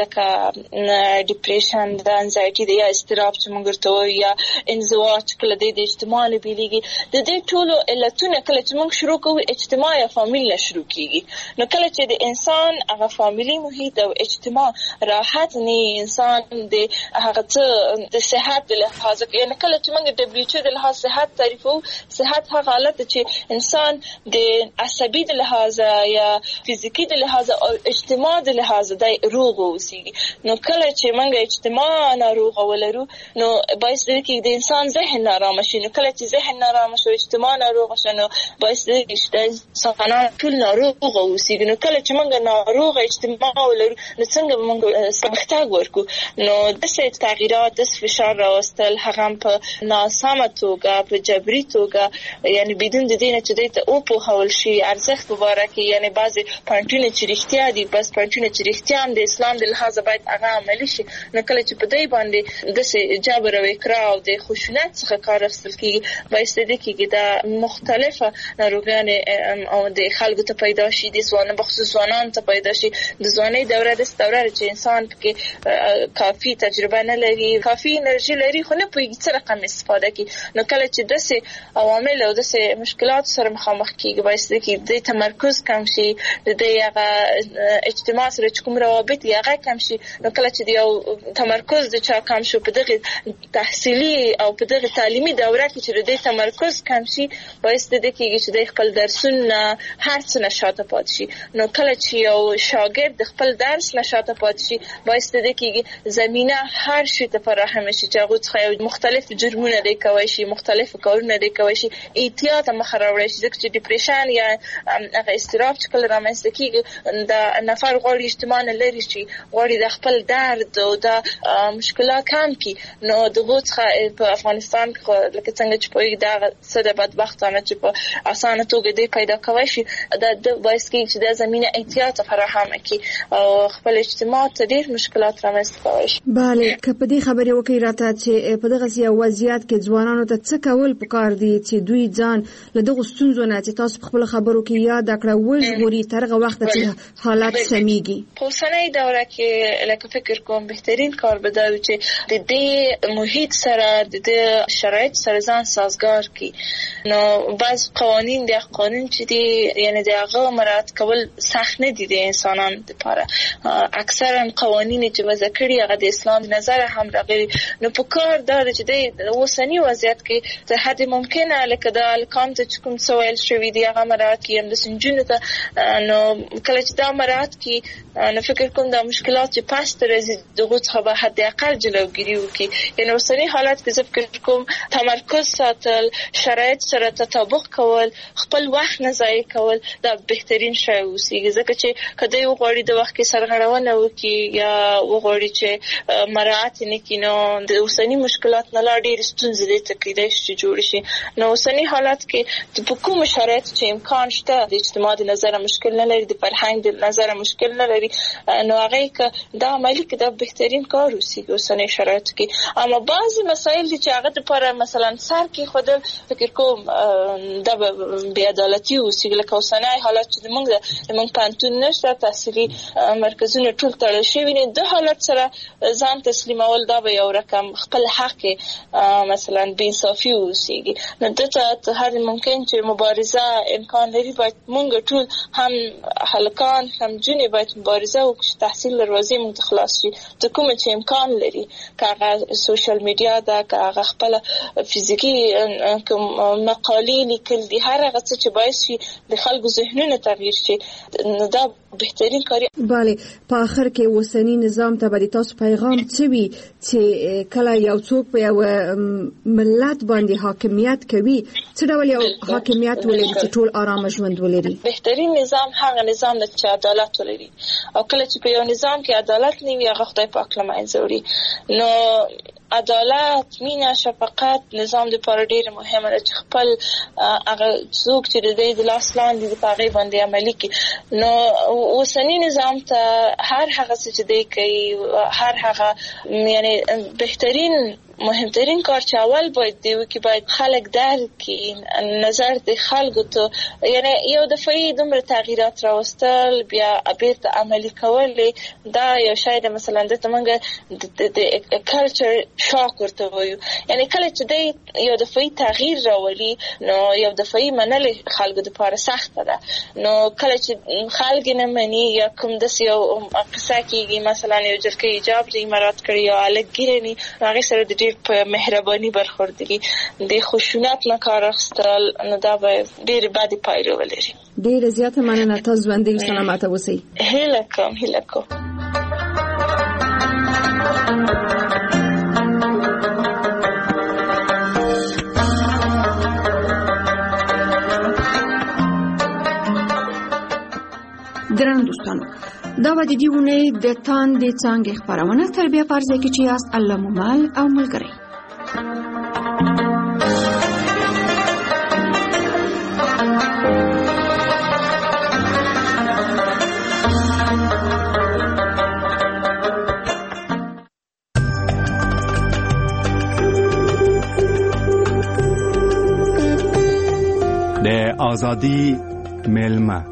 لکه ډیپریشن د انزایټي د یا استراب چې موږ ورته یا انزواج کله د اجتماع له بیلېږي د دې ټولو علتونه کله چې موږ شروع کوو اجتماع یا فامیل شروع کیږي نو کله چې د انسان هغه فامیلی محیط او اجتماع راحت نه انسان د هغه څه د صحت له لحاظه یعنی کله چې موږ د دبليو ایچ او د لحاظ صحت تعریفو صحت هغه حالت چې انسان د عصبي د لحاظه یا فزیکی د لحاظه او اجتماع د لحاظه د روغ اوسېږي نو کله چې موږ اجتماع ناروغ ولرو نو باعث دی چې د انسان ذهن نارامه شي نو کله چې ذهن نارامه شي اجتماع ناروغ شي نو باعث دی چې انسانان ټول ناروغ اوسېږي نو کله چې موږ ناروغ اجتماع ولرو نو څنګه موږ سمختګ ورکو نو د څه تغیرات د فشار راوستل هغه په ناسمه توګه په جبري توګه یعنی بدون د دې چې د او په حول شي ارزښت مبارکي یعنی بعضي پانټونه چې رښتیا دي بس پانټونه چې رښتیا هم د اسلام د لحاظه باید هغه عملي شي نو کله چې په دې باندې د څه جبر او اکراه او د خشونت څخه کار اخیستل کیږي باعث دي چې د مختلفه ناروغانې او د خلکو ته پیدا شي د ځوانانو بخصوص ځوانانو ته پیدا شي د ځوانۍ دوره د دوره چې انسان کې کافي تجربه نه لري کافي انرژي لري خو نه پوهیږي څه رقم استفاده کوي نو کله چې داسې عوامل او داسې مشکلات سره مخامخ کیږي باعث دي چې د تمرکز کم شي د هغه اجتماع سره کوم روابط یې هغه کم شي نو کله چې یو تمرکز د چا کم شو په دغه تحصیلي او په دغه تعلیمي دوره کې چې د تمرکز کم شي باعث دي چې د خپل درسونه هر څه نشاته پات شي نو کله چې یو شاګرد د خپل درس نشاته پات شي باعث دي چې زمينه هر شي ته فراهم شي چې هغه څخه مختلف جرمونه دي کوي شي مختلف کارونه دي کوي شي احتیاط مخراوړي شي ځکه چې ډیپریشن یا هغه استراب چې کله رامنځته کیږي د نفر غوړي اجتماع نه لري شي غوړي د خپل درد او د مشکلات کم کی نو دغه څخه په افغانستان کې لکه څنګه چې په دا سده بدبختانه چې په اسانه توګه دی پیدا کوي شي د باعث کې چې د زمينه احتیاط فراهم کی او خپل اجتماع ته ډېر مشکلات رامنځته کوي شي bale که په دې خبرې وکړي راته چې په دغه سیاسي وضعیت کې ځوانانو ته څه کول پکار دي چې دوی ځان له دغه ستونزو نه چې تاسو خپل خبرو کې یاد کړو وژغوري ترغه وخت چې حالات سميږي په سنې دوره کې لکه فکر کوم بهترین کار به دا وي چې د دې محیط سره د دې شرایط سره ځان سازگار کی نو بعض قوانین د قانون چې دي یعنی د هغه مراعات کول سخت نه دي د انسانانو لپاره اکثرا قوانین چې وضع کړي هغه د اسلام نظر هم راغلي نو په کار دا چې د اوسنی وضعیت کې ته حد ممکنه لکه د الکام ته کوم سوال شوی دی هغه مراعات کی هم د سنجونو ته نو کله چې دا مراعات کی نو فکر کوم د مشکلات چې پاس تر دغه څخه به حد اقل جلوګیری وکړي یعنی اوسنی حالت کې فکر کوم تمرکز ساتل شرایط سره تطابق کول، خپل وخت نه ضایع کول دا بهترین شی اوسېږي. ځکه چې کله یو غوړي د وخت کې سرغړونه وکړي یا وغوړي چې مراعات نه کړي نو د اوسنی مشکلات نه لا ډېر ستونزې دي تکلیدای شي جوړ شي. نو اوسنی حالت کې په کوم شرایط چې امکان شته د اجتماع د نظر مشکل نه لري، د فرهنګ د نظر مشکل نه لري، نو هغه کې دا عملی کې دا بهترین کار اوسېږي اوسنی شرایط کې. اما بعضی مسایل دي چې هغه لپاره مثلا سر کې خودل فکر کوم دا بې عدالتي اوسېږي. لکه اوسنی حالت چې موږ موږ پانتون نشته، تحصیلي مرکزونه ټول تړل شوي دي، د حالت سره ځان تسلیمول دا به یو رقم خپل حق مثلا بې انصافي اوسېږي. نو دته هر ممکن چې مبارزه امکان لري، باید موږ ټول هم هلکان هم جنې باید مبارزه وکړو چې تحصیل دروازې موږ خلاص شي. ته کوم چې امکان لري که هغه سوشل میډیا ده، که هغه خپل فزیکي مقالې لیکل دي، هر هغه څه چې باعث شي د خلکو ذهنونه تغییر شي، نو دا بهترین کاری. بله، په اخر کې اوسنی نظام ته به تاسو پیغام څه وي چې کله یو څوک په یو ملت باندې حاکمیت کوي، څه ډول یو حاکمیت ولري چې ټول آرام ژوند ولري؟ بهترین نظام هغه نظام دی چې عدالت ولري، او کله چې په یو نظام کې عدالت نه وي هغه خدای پاک له منځه وړي. نو عدالت، مینه، شفقت نظام د لپاره ډېر مهمه ده چې خپل هغه څوک چې د دې د لاس لاندې د هغې باندې عملي کړي. نو اوسنی نظام ته هر هغه څه چې دی کوي، هر هغه یعنی بهترین مهمترین کار چې اول باید دی وکړي، باید خلک درک کړي، نظر د خلکو ته یعنی یو دفعي دومره تغییرات راوستل بیا بیرته عملي کول، دا یو شی د مثلا دته موږ د کلچر شاک ورته وایو. یعنی کله چې دی یو دفعي تغییر راولي نو یو دفعي منل خلکو دپاره سخته ده. نو کله چې خلک نه مني یا کوم داسې یو قصه کېږي، مثلا یو جلکۍ حجاب دې مراعات کړي یا هلک ګیره ني، هغې سره د ډېر په مهرباني برخوردګي د خشونت نه کار اخیستل، نو دا به ډېرې بدې پایلې ولري. ډېره زیاته مننه، تاسو ژوندۍ او سلامته اوسئ. هیله کوم هیله کوم. ګران دوستانو، دا و د دې اونۍ د تاندې څانګې خپرونه. تر بیا په هر ځای کې چې یاست، الله مو مل او ملګری. د ازادي میلمه.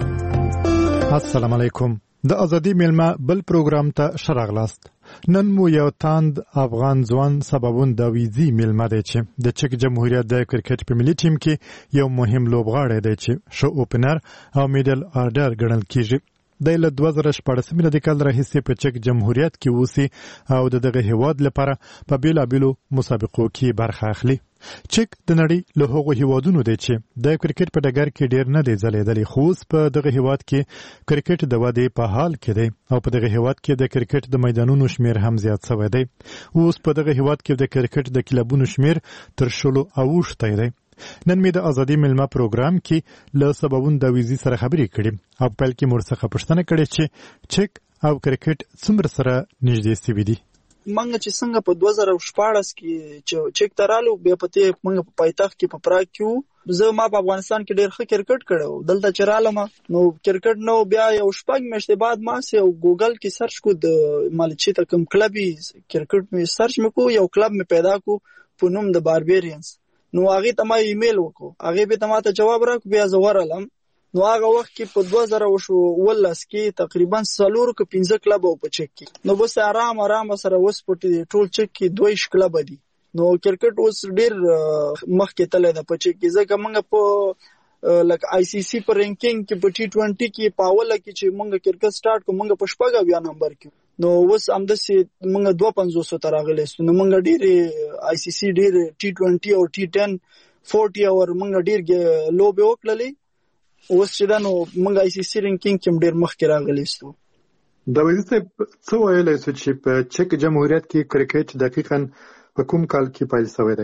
السلام علیکم. د ازادي میلمه بل پروګرام ته شراغلاست. نن مو یو تاند افغان ځوان سببون د ویزي میلمه دی چې د چک جمهوریت د کرکټ په ملي ټیم کې یو مهم لوبغاړی دی چې شو اوپنر او میډل آرډر ګڼل کیږي. د له دوه زره شپاړس میلادي کال راهیسې په چک جمهوریت کې اوسي او د دغه هیواد لپاره په بیلابیلو مسابقو کې برخه اخلي. چک د نړۍ له هغو هیوادونو دی چې د کرکټ په ډګر کې ډیر نه دی ځلېدلی، خو اوس په دغه هیواد کې کرکټ د ودې په حال کې دی او په دغه هیواد کې د کرکټ د میدانونو شمیر هم زیات شوی دی. اوس په دغه هیواد کې د کرکټ د کلبونو شمیر تر شلو اوښتی دی. نن مې د ازادي میلمه پروګرام کې له سببون د ویزي سره خبرې کړې او پیل کې مور څخه پوښتنه کړې چې چک او کرکټ څومره سره نږدې سوي دي. منګه چې څنګه په دوه زره شپاړس کې چې چک ترالو بیا پته منګه په پایتخت کې په پراګ کې زه ما په افغانستان کې ډېر ښه کرکټ کړو. دلته چې رالم نو کرکټ نو بیا یو شپږ میاشتې بعد ما سه ګوګل کې سرچ کو د مالچی ته کوم کلبي کرکټ مې سرچ مکو، یو کلب مې پیدا کو په نوم د باربیرینز. نو هغه ته ما ایمیل وکړو، هغه به ته ته جواب راکړ، بیا زه ورالم. نو هغه وخت کې په دوه زره ولس کې تقریبا څلور کې پنځه کلب او په چک کې نو بس آرام آرام سره وسپټي ټول چک کې دوه کلب دي. نو کرکټ اوس ډیر مخکې تللی ده په چک کې، ځکه موږ په لکه آی سی سی په رینکینګ کې په ټي ټوینټي کې په اوله کې چې موږ کرکټ سٹارټ کوو موږ په شپږ اویا نمبر کې، نو اوس همداسې موږ دوه پنځوس ته راغلی سو. نو موږ ډېرې آی سی سی ډېرې ټي ټوینټي او ټي ټن فورټي اور موږ ډېر لوبې وکړلې. اوس چې دا نو موږ آی سی سی رینکینګ کې ډېر مخکې راغلی سو. د ویزي صاحب څه ویلی سو چې په چک جمهوریت کې کرکټ دقیقاً په کوم کال کې پیل شوی دی؟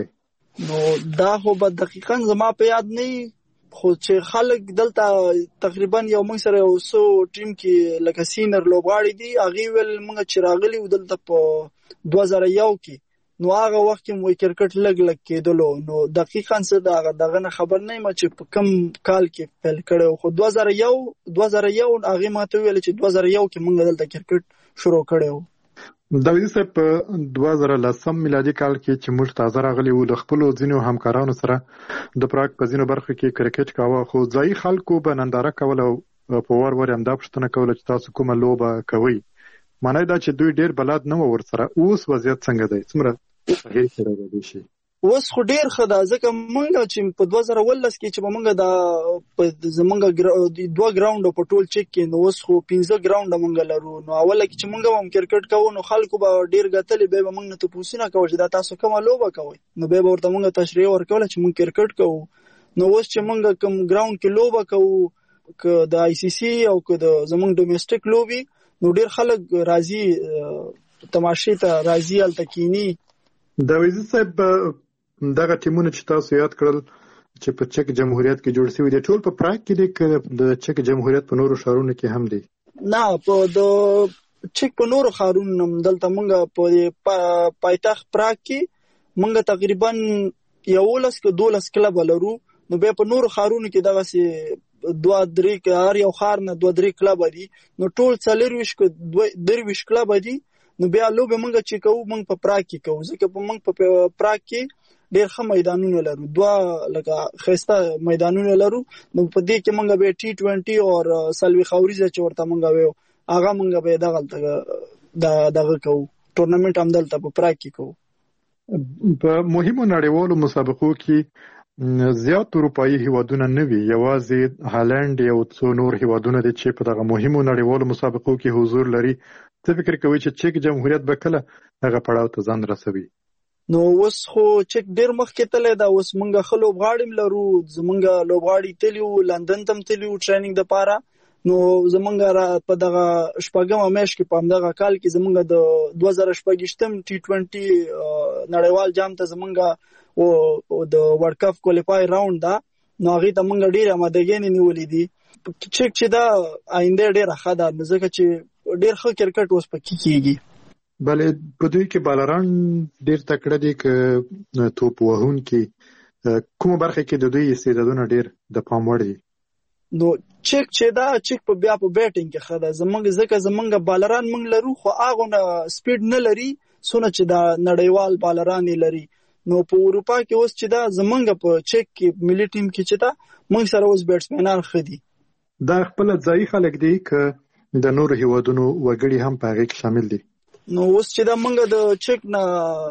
نو دا خو به دقیقاً زما په یاد نه خو چې خلک دلته تقریبا یو موږ سره یو سو ټیم کې لکه سینر لوبغاړي دي هغه ول موږ چې راغلي دلته په دوه زره یو کې نو هغه وخت کې مو کرکټ لګ لګ کېدلو نو دقیقاً څه دا دغه خبر نه یم چې په کم کال کې پیل کړو خو دوه زره یو دوه زره یو هغه ماته ویل چې دوه زره یو کې موږ دلته کرکټ شروع کړو دا ویسه په دوه زره لسم میلادي کال کې چې موږ تازه راغلي وو د خپل ځینو همکارانو سره د پراګ په ځینو برخو کې کرکټ کاوه خو ځای خلکو به ننداره کوله په ور ور هم دا پوښتنه کوله چې تاسو کومه لوبه کوي معنی دا چې دوی ډیر بلد نه ور سره اوس وضعیت څنګه دی څومره هغه سره دی شي اوس خو ډیر خدا ځکه مونږ چې په دوه زره ولس کې چې مونږ دا زمونږ دوه ګراوند په ټول چک کې نو اوس خو پنځه ګراوند مونږ لرو نو اول کې چې مونږ هم کرکټ کوو نو خلکو به ډیر غتلې به مونږ نه ته پوښتنه کوي چې دا تاسو کومه لوبه کوي نو به ورته مونږ تشریح ورکول چې مونږ کرکټ کوو نو اوس چې مونږ کوم ګراوند کې لوبه کوو ک د آی سی سی او ک د زمونږ ډومېسټک لوبي نو ډیر خلک راضي تماشې ته راضي التکینی دا ویزه صاحب دغه ټیمونه چې تاسو یاد کړل چې په چک جمهوریت کې جوړ شوی دي ټول په پراګ کې دي د چک جمهوریت په نورو ښارونو کې هم دي نه په د چک په نورو ښارونو دلته مونږ په پایتخت پراګ کې مونږ تقریبا یولس کې دولس کلب لرو نو به په نورو ښارونو کې دغه سي دوه درې هر یو ښار نه دوه درې کلب دي نو ټول څلور ویش کې درویش کلب دي نو بیا لوبه مونږ چې کوو مونږ په پراګ کې کوو ځکه په مونږ په پراګ کې ډېر ښه میدانونه لرو دوه لکه خسته میدانونه لرو نو په دې کې مونږ به ټي ټوئنټي او سلوي خوريزه چې ورته مونږ ویو هغه مونږ به دغه د دغه کوو ټورنمنت هم دلته په پراګ کې کوو په مهمو نړیوالو مسابقو کې زیات اروپایي هیوادونه نه وي یوازې هالند یو څو نور هیوادونه دي چې په دغه مهمو نړیوالو مسابقو کې حضور لري څه فکر کوي چې چک جمهوریت به کله هغه پړاو ته ځان رسوي نو اوس خو چک ډیر مخکې تللی دا اوس مونږ ښه لوبغاړي لرو زمونږ لوبغاړي تلي وو لندن ته هم تلي وو ټریننګ دپاره نو زمونږ په دغه شپږمه میاشت کې په همدغه کال کې زمونږ د دوه زره شپږویشتم ټي ټوئنټي نړیوال جام ته زمونږ د ورلډ کپ کوالیفای راوند ده نو هغې ته مونږ ډېرې امادګۍ نیولې دي چک چې دا آینده ډېره ښه ده نو ځکه چې ډېر ښه کرکټ اوس پکې کېږي بلې په دوی کې بالران ډېر تکړه دي که توپ وهونکي کومه برخه کې د دوی استعدادونه ډېر د پام وړ دي نو چک چې دا چک په بیا په بیټینګ کې ښه ده زمونږ ځکه زمونږ بالران مونږ لرو خو هغونه سپیډ نه لري څونه چې دا نړیوال بالران لري نو په اروپا کې اوس چې دا زمونږ په چک کې ملي ټیم کې چې دا مونږ سره اوس بیټسمنان ښه دي دا خپل ځای خلک دي که د نورو هیوادونو وګړي هم په هغې کې شامل دي نو اوس چې دا مونږ د چک نه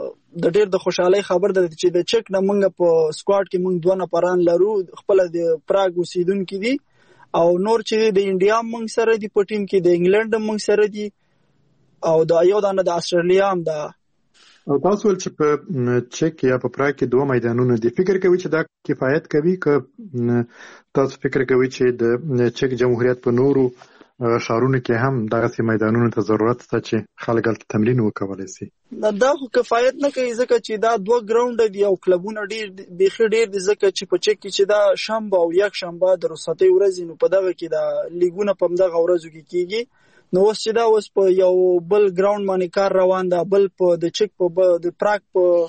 د ډېر د خوشحالۍ خبر ده چې د چک نه مونږ په سکواډ کې مونږ دوه نفران لرو خپل د پراګ اوسیدونکي دي او نور چې د انډیا مونږ سره دي په ټیم کې د انګلند مونږ سره دي او د یو دانه د استرالیا هم ده او تاسو ول چې په چک یا په پراګ کې دوه میدانونه دي فکر کوي چې دا کفایت کوي که تاسو فکر کوي چې د چک جمهوریت په نورو ښارونو کې هم دغه میدانونو ته ضرورت شته چې خلک هلته تمرین وکولی شي دا خو کفایت نه کوي ځکه چې دا دوه ګراونډ دي او کلبونه ډېر بیخي ډېر دي ځکه چې په چک کې چې دا شنبه او یک شنبه د رخصتۍ ورځې نو په دغه کې دا لیګونه په همدغه ورځو کې کېږي نو اوس چې دا اوس په یو بل ګراوند باندې کار روان ده بل په د چک په د پراګ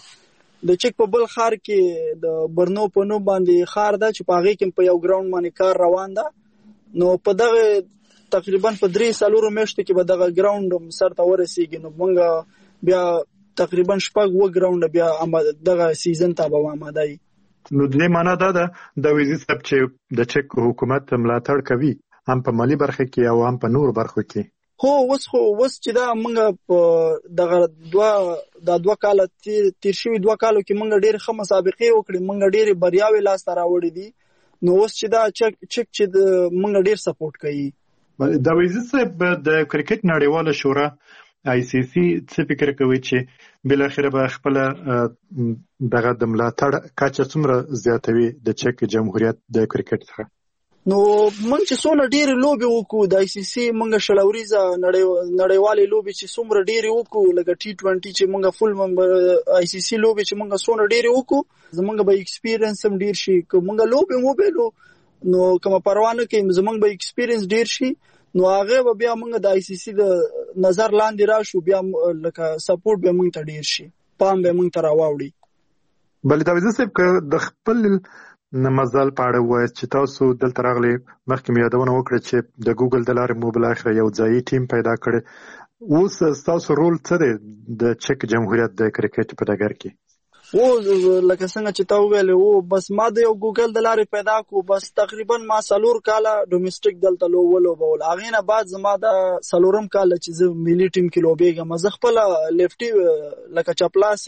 په د چک په بل ښار کې د برنو په نوم باندې ښار ده چې په هغې کې په یو ګراوند باندې کار روان ده نو په دغه تقریبا په درې څلورو میاشتو کې به دغه ګراوند سر ته ورسېږي نو موږ بیا تقریبا شپږ اووه ګراونډه بیا دغه سیزن ته به آماده یي نو د دې معنا دا ده د ویزي صاحب چې د چک حکومت ملاتړ کوي هم په مالي برخه کې او هم په نورو برخو کې هو اوس خو اوس چې دا موږ په دغه دوه دا دوه کاله تیر شوي دوه کالو کې موږ ډېرې ښه مسابقې وکړې موږ ډېرې بریاوې لاسته راوړې دي نو اوس چې دا چک چک چې موږ ډېر سپورټ کوي د ویزي صاحب د کرکټ نړیواله شورا آی سی سی څه فکر کوي چې بل اخر به خپل دغه د ملاتړ کچه څومره زیاتوي د چک جمهوریت د کرکټ څخه نو موږ چې څونه ډېرې لوبې وکړو د آی سی سی موږ شلوریزه نړیوالې لوبې چې څومره ډېرې وکړو لکه ټي ټوینټي چې موږ فل ممبر آی سی سی لوبې چې موږ څونه ډېرې وکړو زموږ به ایکسپیرینس هم ډېر شي که موږ لوبې وبایلو نو کومه پروا نه کوي زموږ به ایکسپیرینس ډېر شي نو هغه به بیا موږ د آی سی سی د نظر لاندې راشو بیا لکه سپورټ به موږ ته ډېر شي پام به موږ ته راواوړي. بلې دا صاحب که د خپل مزل په اړه وایي چې تاسو دلته راغلي مخکې مې یادونه وکړه چې د ګوګل د لارې مو بالاخره یو ځایي ټیم پیدا کړی اوس ستاسو رول څه دی د چک جمهوریت د کرکټ په ډګر کې؟ او لکه څنګه چې تا وویلې او بس ما د یو ګوګل د لارې پیدا کو بس تقریبا ما څلور کاله ډومېسټک دلته لو ولوبول هغې نه بعد زما د څلورم کال چې زه ملي ټیم کې لوبېږم زه خپله لیفټي لکه چپلاس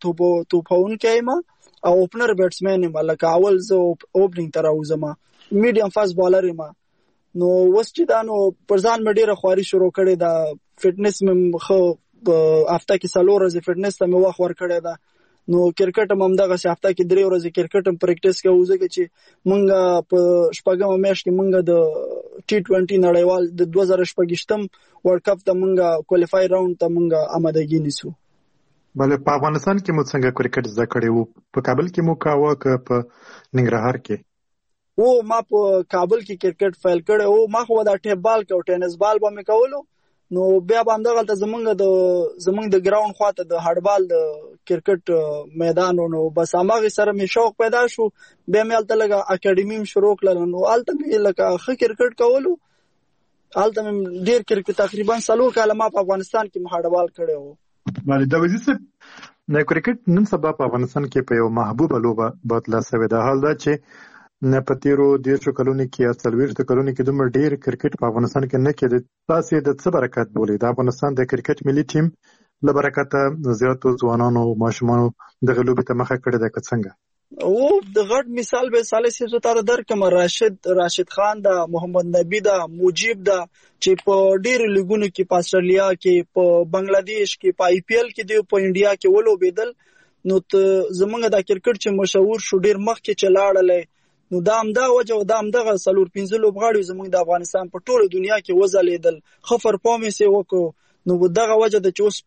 توپونکی یم او اوپنر بیټسمن یم لکه اول زه اوپننګ ته راوځم میډیم فاست بالر یم نو اوس چې دا نو پر ځان مې ډېره خواري شروع کړې ده فټنس مې ښه هفته کې څلور ورځې فټنس ته مې وخت ورکړی ده نو کرکټ هم همدغسې هفته کې درې ورځې کرکټ هم پریکټس کوو ځکه چې موږ په شپږمه میاشت کې موږ د ټي ټوینټي نړیوال د دوه زره شپږویشتم ورلډ کپ ته موږ کوالیفای راوند ته موږ آمادګي نیسو. بله په افغانستان کې مو څنګه کرکټ زده کړی وو؟ په کابل کې مو کاوه که په ننګرهار کې؟ او ما په کابل کې کرکټ فیل کړی او ما خو دا ټیپ بال کو ټینس بال به مې کولو نو بیا به همدغلته زمونږ د زمونږ د ګراوند خواته د هډبال د کرکټ میدان نو بس هماغې سره مې شوق پیدا شو بیا مې هلته لږه اکاډمي هم شروع کړله نو هلته مې لکه ښه کرکټ کولو هلته مې ډېر کرکټ تقریبا څلور کاله ما په افغانستان کې مې هډبال کړی و. بله دا وزیر صاحب د کرکټ نن سبا په افغانستان کې په یو محبوبه لوبه بدله شوې ده حال دا چې په تیرو دېرشو کلونو کې یا څلوېښتو کلونو کې دومره ډېر کرکټ په افغانستان کې نه کېده تاسې د څه برکت بولئ د افغانستان د کرکټ ملي ټیم له برکته زیاتو ځوانانو او ماشومانو دغه لوبې ته مخه کړې ده که څنګه؟ او د غټ مثال به صالح صاحب زه تاره درکړم راشد راشد خان دا محمد نبی دا مجیب دا چې په ډېرو لیګونو کې په استرالیا کې په بنگلاديش کې په آی پی ایل کې دی په انډیا کې ولوبېدل نو زمونږ دا کرکټ چې مشهور شو ډېر مخکې چې لاړلی نو دا همدغه وجه او دا همدغه څلور پنځه لوبغاړي زمونږ د افغانستان په ټوله دنیا کې وځلېدل ښه پرفارمنس یې وکړو نو دغه وجه ده چې اوس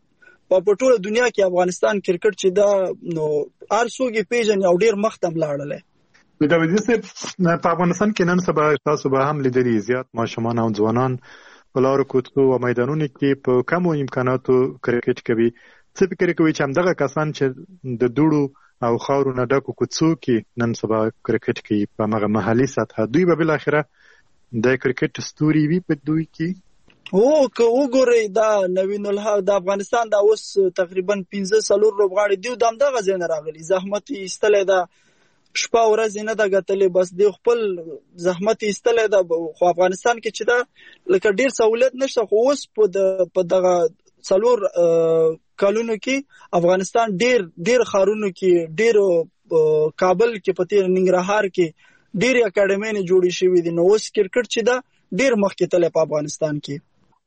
په ټوله دنیا کې افغانستان کرکټ چې دا نو هر څوک یې پیژني او ډېر مخته هم لاړلی. د وزیر صاحب په افغانستان کې نن سبا تاسو به هم لیدلي زیات ماشومان او ځوانان په لارو کوڅو او میدانونو کې په کمو امکاناتو کرکټ کوي څه فکر کوي چې همدغه کسان چې د دوړو او خاورو نه ډکو کوڅو کې نن سبا کرکټ کوي په همغه محلي سطحه دوی به بالاخره د کرکټ ستوري وي په دوی کې؟ او که وګورئ دا نوین الحق د افغانستان دا اوس تقریبا پنځه څلور لوبغاړي دي د همدغه ځای نه راغلي زحمت یې ایستلی ده شپه ورځې نه ده ګټلې بس دی خپل زحمت یې ایستلی ده خو افغانستان کې چې ده لکه ډېر سهولیت نشته خو اوس په دغه څلور کلونو کې افغانستان ډېر ډېر ښارونو کې ډېر کابل کې په تېر ننګرهار کې ډېرې اکاډمۍ جوړې شوي دي نو اوس کرکټ چې ده ډېر مخکې تللی په افغانستان کې.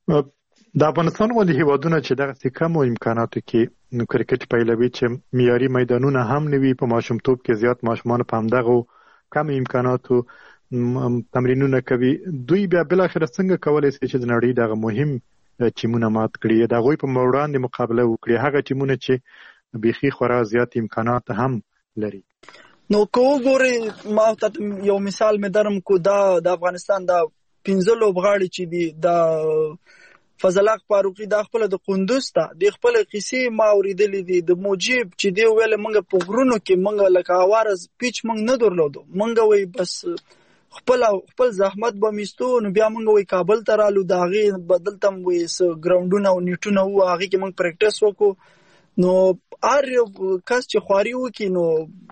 د افغانستان ولې هیوادونه چې دغسې کمو امکاناتو کې کرکټ پیلوي چې معیاري میدانونه هم نه وي په ماشومتوب کې زیات ماشومان په همدغو کم امکاناتو تمرینونه کوي دوی بیا بالاخره څنګه کولی شي چې د نړۍ دغه مهم ټیمونه مات کړي د هغوی په وړاندې مقابله وکړي هغه ټیمونه چې بیخي خورا زیات امکانات هم لري؟ نو که وګورئ ما ته یو مثال مې درم کو دا د افغانستان دا پنځه لوبغاړي چې دي دا فضل حق فاروقي دا خپل د قندوز ته د خپل قصې ما اوریدلې دي د موجب چې دی ویل موږ په غرونو کې موږ لکه اوارز پیچ موږ نه درلودو موږ وای بس خپل خپل زحمت به میستو نو بیا موږ وای کابل ته رالو دا غي بدلتم وای س ګراوندونه او نیټونه و هغه کې موږ پریکټس وکړو نو ار کس چې خواري وکي نو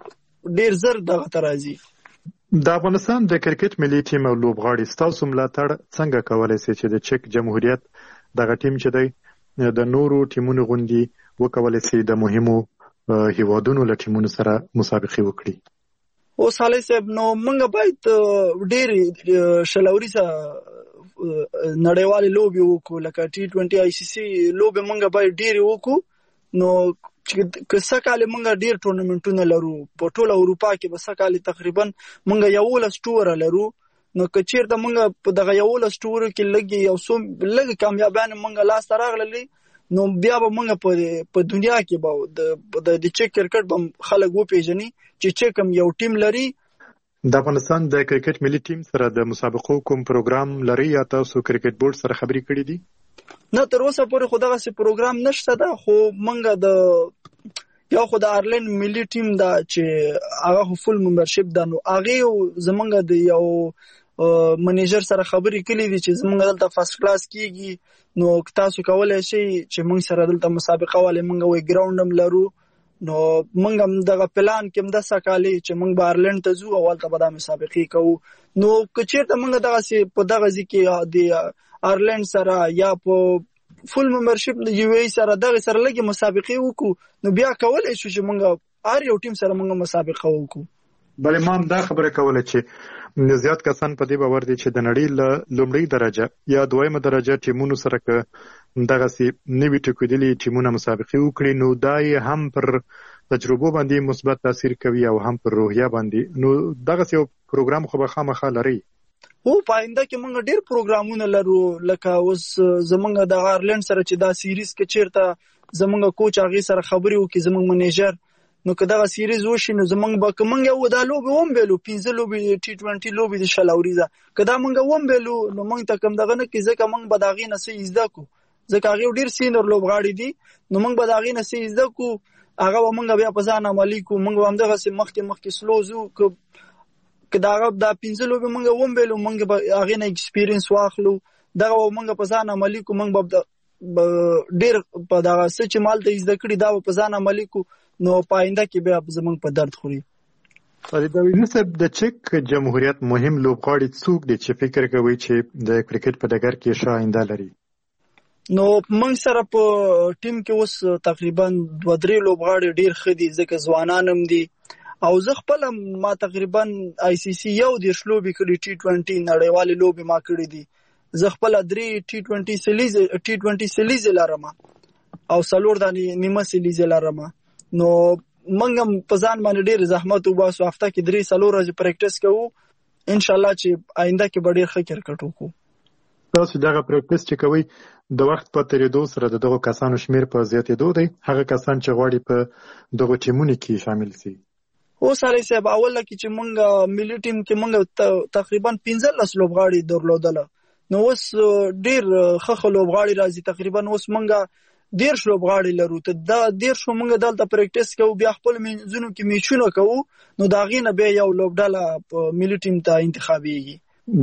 ډیر زر دغه ترازی. د افغانستان د کرکټ ملي ټیم او لوبغاړي ستاسو ملاتړ څنګه کولی شي چې د چک جمهوریت دغه ټیم چې دی د نورو ټیمونو غوندې وکولی شي د مهمو هیوادونو له ټیمونو سره مسابقې وکړي؟ او صالح صاحب نو موږ باید ډېرې شلوریزه نړیوالې لوبې وکړو لکه ټي ټوینټي آی سی سی لوبې موږ باید ډېرې وکړو نو که سکاله موږ ډېر ټورنمنټونه لرو په ټوله اروپا کې به سکاله تقریبا موږ یولس ټور لرو نو کچیر د مونږ په دغه یو لستور کې لګي یو سوم لګي کامیابانه مونږ لاس راغلي نو بیا به مونږ په په دنیا کې به د د چک کرکټ بم خلک و پیژني چې چکم یو ټیم لري. د افغانستان د کرکټ ملي ټیم سره د مسابقو کوم پروګرام لري یا تاسو کرکټ بورډ سره خبرې کړې دي؟ نه تر اوسه پورې خو دغه سي پروګرام نشته ده، خو مونږ د یو خو د آیرلند ملي ټیم دا چې هغه فول ممبرشپ ده نو هغه زمونږ د یو منیجر سره خبرې کړې دي چې زمونږ دلته فرست کلاس کیږي نو تاسو کولای شئ چې مونږ سره دلته مسابقه والے مونږ وی ګراوند هم لرو نو مونږ هم دغه پلان کې هم د سکالي چې مونږ به آیرلند ته ځو او هلته به دا مسابقې کوو. نو که چېرته مونږ دغسې په دغه ځای کې د آیرلند سره یا په فول ممبرشپ د یو ای سره دغه سره لږې مسابقې وکړو نو بیا کولی شو چې مونږ هر یو ټیم سره مونږ مسابقه وکړو. بلې ما هم دا خبره کوله چې زیات کسان په دې باور دي چې د نړۍ له لومړۍ درجه یا دویمه درجه ټیمونو سره که دغسې نوي ټوکېدلي ټیمونه مسابقې وکړي نو دا یې هم پر تجربو باندې مثبت تاثیر کوي او هم پر روحیه باندې. نو دغسې یو پروګرام خو به خامخا لري. هو په آینده کې مونږ ډېر پروګرامونه لرو لکه اوس زمونږ د آیرلند سره چې دا سیریز کې چېرته زمونږ کوچ هغې سره خبرې وکړي زمونږ منیجر نو که دغه سیریز وشي نو زمونږ به که مونږ یو دا لوبې ومبیلو پنځه لوبې ټي ټوینټي لوبې د شل اوریزه که دا مونږ ومبیلو نو مونږ ته کوم دغه نه کړي ځکه مونږ به د هغې نه څه زده کړو ځکه هغې ډېر سینر لوبغاړي دي نو مونږ به د هغې نه څه زده کړو هغه به مونږ بیا په ځان عملي کړو. مونږ به همدغسې مخکې مخکې سلو ځو که د هغه دا پنځه لوبې مونږ ومبیلو مونږ به هغې نه اکسپیرینس واخلو دغه به مونږ په ځان عملي کړو مونږ به ډېر په دغه څه چې ما هلته زده کړي دا به په ځان عملي کړو نو په آینده کې بیا زمونږ په درد خوري. فرید صاحب د چک جمهوریت مهم لوبغاړي څوک دي چې فکر کوي چې د کرکټ په ډګر کې ښه آینده لري؟ نو موږ سره په ټیم کې اوس تقریبا دوه درې لوبغاړي ډېر ښه دي ځکه ځوانان هم دي او زه خپله ما تقریبا آی سی سی یو دېرش لوبې کړي ټي ټوینټي نړیوالې لوبې ما کړي دي. زه خپله درې ټي ټوینټي سیلیزې ټي ټوینټي سیلیزې لرم او څلور دانې نیمه سیلیزې لرم نو موږ هم په ځان باندې ډېر زحمت وباسو هفته کې درې څلور ورځې پریکټس کوو انشاءالله چې آینده کې به ډېر ښه کرکټ وکړو. تاسو دغه پریکټس چې کوئ د وخت په تېرېدو سره د دغو کسانو شمېر په زیاتېدو دی هغه کسان چې غواړي په دغو ټیمونو کې شامل سي؟ اوس علي صاحب اوله کې چې موږ ملي ټیم کې موږ تقریبا پنځلس لوبغاړي درلودله نو اوس ډېر ښه ښه لوبغاړي راځي تقریبا اوس موږ دېرش لوبغاړي لرو ته دا دېرشو موږ دلته پریکټس کوو بیا خپل منځونو کې میچونه کوو نو د هغې نه بیا یو لوبډله په ملي ټیم ته انتخابېږي.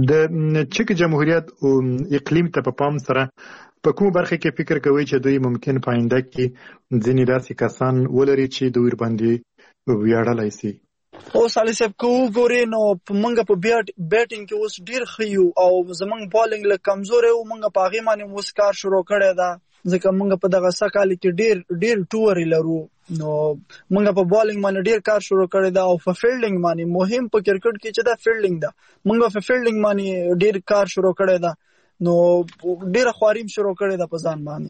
د چک جمهوریت اقلیم ته په پام سره په کومه برخه کې فکر کوئ چې دوی ممکن په آینده کې ځینې داسې کسان ولري چې دوی ورباندې ویاړلی سي؟ اوس علي صاحب که وګورې نو موږ په بیټینګ کې اوس ډېر ښه یو او زموږ بالینګ لږ کمزوری و موږ په هغې باندې اوس کار شروع کړی ده ځکه موږ په دغه څه کال کې ډېر ډېر ټورې لرو نو موږ په بالینګ باندې ډېر کار شروع کړی ده او په فیلډینګ باندې مهم په کرکټ کې چې دا فیلډینګ ده موږ په فیلډینګ باندې ډېر کار شروع کړی ده نو ډېره خواري شروع کړې ده په ځان باندې.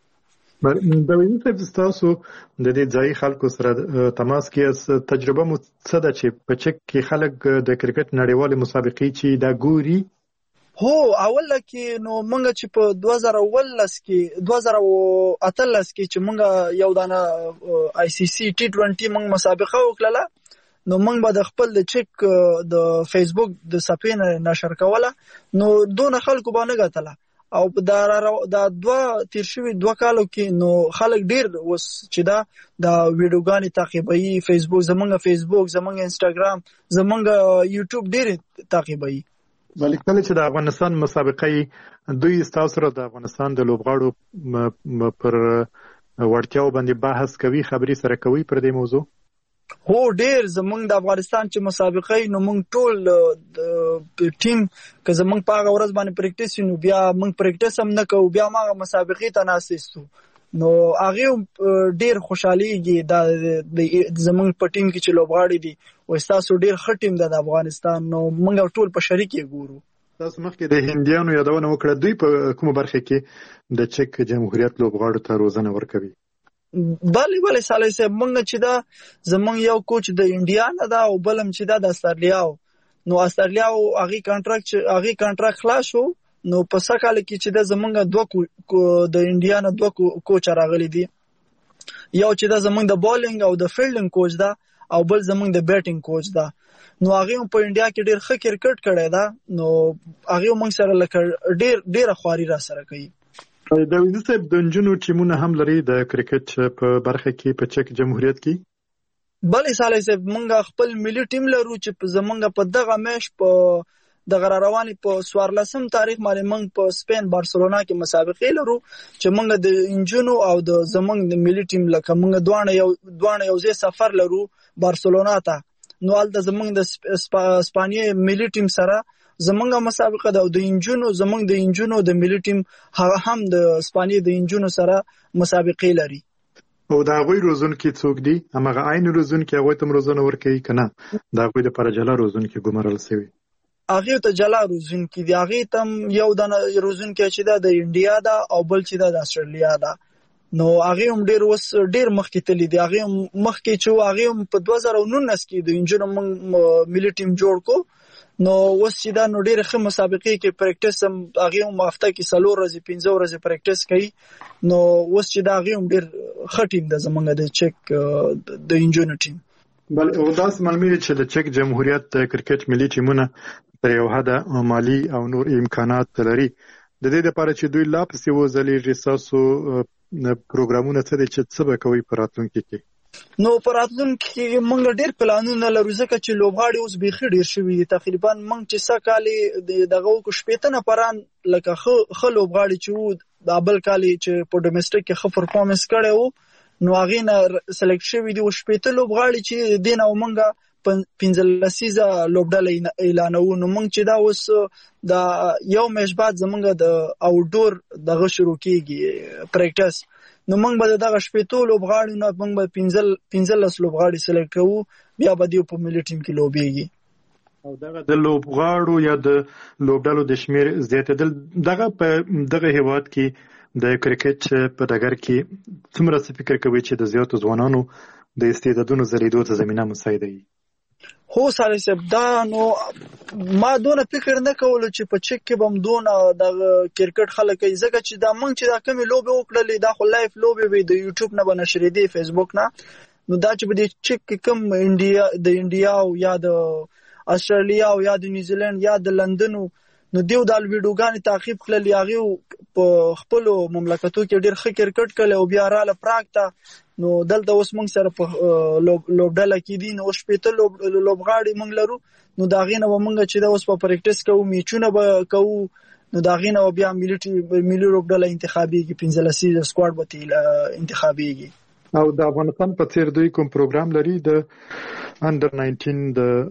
د ویني صاحب ستاسو د دې ځای خلکو سره تماس کې تجربه مو څه ده چې په چک کې خلک د کرکټ نړیوالې مسابقې چې دا ګوري؟ هو اوله کې نو موږ چې په دوه زره اوولس کې دوه زره اتلس کې چې موږ یو دانه آی سی سی ټي ټوینټي موږ مسابقه وکړله نو موږ به د خپل د چک د فیسبوک د صفحې نه نشر کوله نو دونه خلکو به نه ګټله او دا دا دوه تیر شوي دوه کالو کې نو خلک ډېر اوس چې دا د ویډیوګانې تعقیبوي فیسبوک زمونږ فیسبوک زمونږ انسټاګرام زمونږ یوټیوب ډېر تعقیبوي. بلکې کله چې د افغانستان مسابقه دوی ستاسو سره د افغانستان د لوبغاړو پر وړتیاو باندې بحث کوي خبرې سره کوي پر دې موضوع؟ هو ډېر زمونږ د افغانستان چې مسابقه نو موږ ټول ټیم که زمونږ په هغه ورځ باندې پریکټس نو بیا موږ پریکټس هم نه کوو بیا هغه مسابقې ته ناستو نو هغې ډېر خوشحالېږي دا زمونږ په ټیم کې چې لوبغاړي دي او ستاسو ډېر ښه ټیم ده د افغانستان نو موږ ټول په شریک یې ګورو. تاسو مخکې د هندیانو یادونه وکړه دوی په کومه برخه کې د چک جمهوریت لوبغاړو ته روزنه ورکوي؟ بله بله صالح صاحب موږ چې دا زمونږ یو کوچ د انډیا نه ده او بل هم چې دا د استرالیا نو استرالیا او هغه کانټراکټ هغه کانټراکټ خلاص شو نو په سکهاله کې چې د زمونږ دوه د انډیا نه دوه کوچ راغلي دي یو چې د زمونږ د بولینګ او د فیلډینګ کوچ دا او بل زمونږ د بیټینګ کوچ دا نو هغه په انډیا کې ډیر ښه کرکټ کړی دا نو هغه موږ سره لکه ډیر ډیر خواري را سره کوي. د ویزه صاحب د نجونو ټیمونه هم لري د کرکټ په برخه کې په چک جمهوریت کې. بلې ساله صاحب موږ خپل ملي ټیم لرو چې زمونږ په دغه میش په د غرارواني په سوارلسم تاریخ باندې موږ په سپین بارسلونا کې مسابقې لرو چې موږ د انجونو او د زمونږ د ملي ټیم لکه موږ دوه یو دوه یو ځای سفر لرو بارسلونا ته نو ال د زمونږ د اسپانیې ملي ټیم سره زمونږه مسابقه ده او د انجونو زمونږ د انجونو د ملي ټیم هغه هم د اسپانیې د انجونو سره مسابقې لري. او دا غوي روزون کې څوک دي هغه عین روزون کې هغه تم روزونه ورکوي کنه دا غوي د پرجلا روزون کې ګمرل سوي هغه ته جلا روزون کې دی هغه تم یو د روزون کې چې دا د انډیا دا او بل چې دا د استرالیا دا نو هغه هم ډیر وس ډیر مخکې تللی دی هغه مخکې چې هغه په دوه زره نولس کې د انجونو ملي ټیم جوړ کو نو وس چې دا نو ډیر ښه مسابقې کې پریکټیس هم هغه هم هفته کې څلور ورځې پنځه ورځې پریکټیس کوي نو وس چې دا هغه هم ډیر ښه ټیم د زمونږ د چک د انجونو ټیم. بل او داس معلومه چې د چک جمهوریت د کرکټ ملي ټیمونه پر یو حد مالی او نور امکانات لري د دې لپاره چې دوی لا پسې وځلې رساسو پروګرامونه څه دي چې څه به کوي په راتلونکي کې. نو په راتلونکي کې موږ ډیر پلانونه لرو ځکه چې لوبغاړي اوس بيخي ډیر شوي تقریبا موږ چې سکهاله دغه کو شپېته نفران لکه خو لوبغاړي چې د بل کالي چې په ډومېسټک کې خو پرفورمنس کړي وو نو هغه نه سلیکټ شوی دی او شپېته لوبغاړي چې دین او موږ پنځلسیزه لوبډله اعلانو نو موږ چې دا اوس د یو میش بعد زمونږ د اوټډور دغه شروع کیږي پریکټیس نو موږ به دغه شپېتو لوبغاړي نه موږ به پنځل پنځلس لوبغاړي سلیکټ کوو بیا به دی په ملي ټیم کې لوبېږي. او دغه د لوبغاړو یا د لوبډلو د شمیر زیاتېدل دغه په دغه هیواد کې د کرکټ په ډګر کې څومره څه فکر کوي چې د زیاتو ځوانانو د استعدادونو زریدو ته زمينه مساعده وي؟ هو ساري صاحب دا نو ما دونه فکر نه کولو چې په چک کې بم دونه د کرکټ خلک یې ځکه چې دا مونږ چې دا کمی لوبه وکړلې دا خو لایف لوبه وي د یوټیوب نه بنشرې دی فیسبوک نه نو دا چې په دې چک کې کم انډیا د انډیا او یا د استرالیا او یا د نیوزیلند یا د لندن نو دیو د ویډیوګان تعقیب کړل یاغي په خپل مملکتو کې ډېر ښه کرکټ کړي او بیا رااله پراګ ته نو دلته اوس موږ سره په لوبډله کې دي نو شپېته لوبغاړي موږ لرو نو دا غینه موږ چې دا اوس په پریکټیس کوو میچونه به کوو نو دا غینه بیا ملي ملي لوبډله انتخابيږي پنځلسیزه سکواډ به انتخابيږي. او د افغانستان په څیر دوی کوم پروګرام لري د انډر ناینټین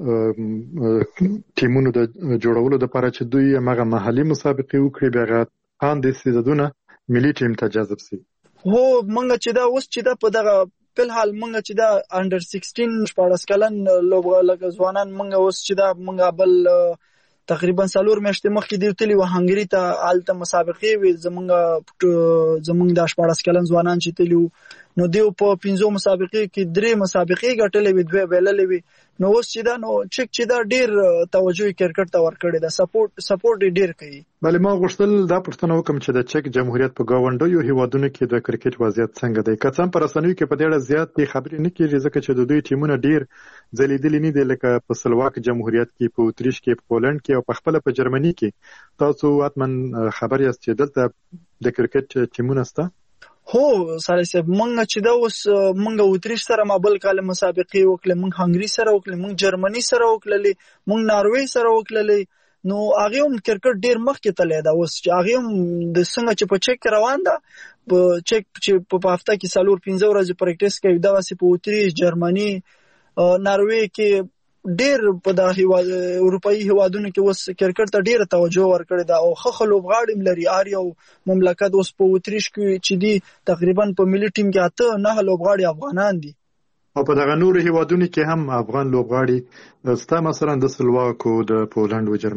د ټیمونو د جوړولو لپاره چې دوی هغه محلي مسابقې وکړي بیا اندې سیزدونه ملي ټیم ته جذب شي؟ هو مونږ چې دا اوس چې دا په دغه په حال مونږ چې دا انډر سیکسټین شپږ کلن لوبغاړي ځوانان مونږ اوس چې دا مونږ بل تقریبا څلور میاشتې مخکې دی تللی و هنګری ته آلته مسابقې وي زمونږ زمونږ د شپږ کلن ځوانان چې تللی نو دیو په پنځو مسابقې کې درې مسابقې ګټلې وي دوه بیللې وي نو اوس چې دا نو چک چې دا ډیر توجه کرکټ ته ورکړي دا سپورټ سپورټ ډیر کوي. بلې ما غوښتل دا پوښتنه وکم چې د چک جمهوریت په گاونډیو هیوادونو کې د کرکټ وضعیت څنګه دی؟ که څه هم په رسنیو کې په ډېر زیات دي خبرې نه کیږي ځکه چې د دوی ټیمونه ډیر ځلیدلي نه دي لکه په سلواک جمهوریت کې په اتریش کې په پولند کې او په خپل په جرمني کې. تاسو اتمن خبر یاست چې دلته د کرکټ ټیمونه شته؟ هو ساري صاحب مونږ چې دا اوس مونږ اتریش سره ما بل کال مسابقې وکړې مونږ هنګری سره وکړې مونږ جرمني سره وکړلې مونږ ناروې سره وکړلې نو هغه هم کرکټ ډیر مخکې تللی دا اوس چې هغه هم د څنګه چې په چک روان ده په چک چې په هفته کې څلور پنځه ورځې پریکټیس کوي دا واسي په اتریش جرمني ناروې کې ډیر په د هیواد اروپאי هیوادونو کې اوس کرکټ ته ډیره توجه ورکړې ده او خخ لوبغاړي لري ار یو مملکت اوس په اتریش کې چې دي تقریبا په ملي ټیم کې اته نه لوبغاړي افغانان دي او په دغه نور هیوادونو کې هم افغان لوبغاړي ستا مثلا د سلواکو د پولند او جرمني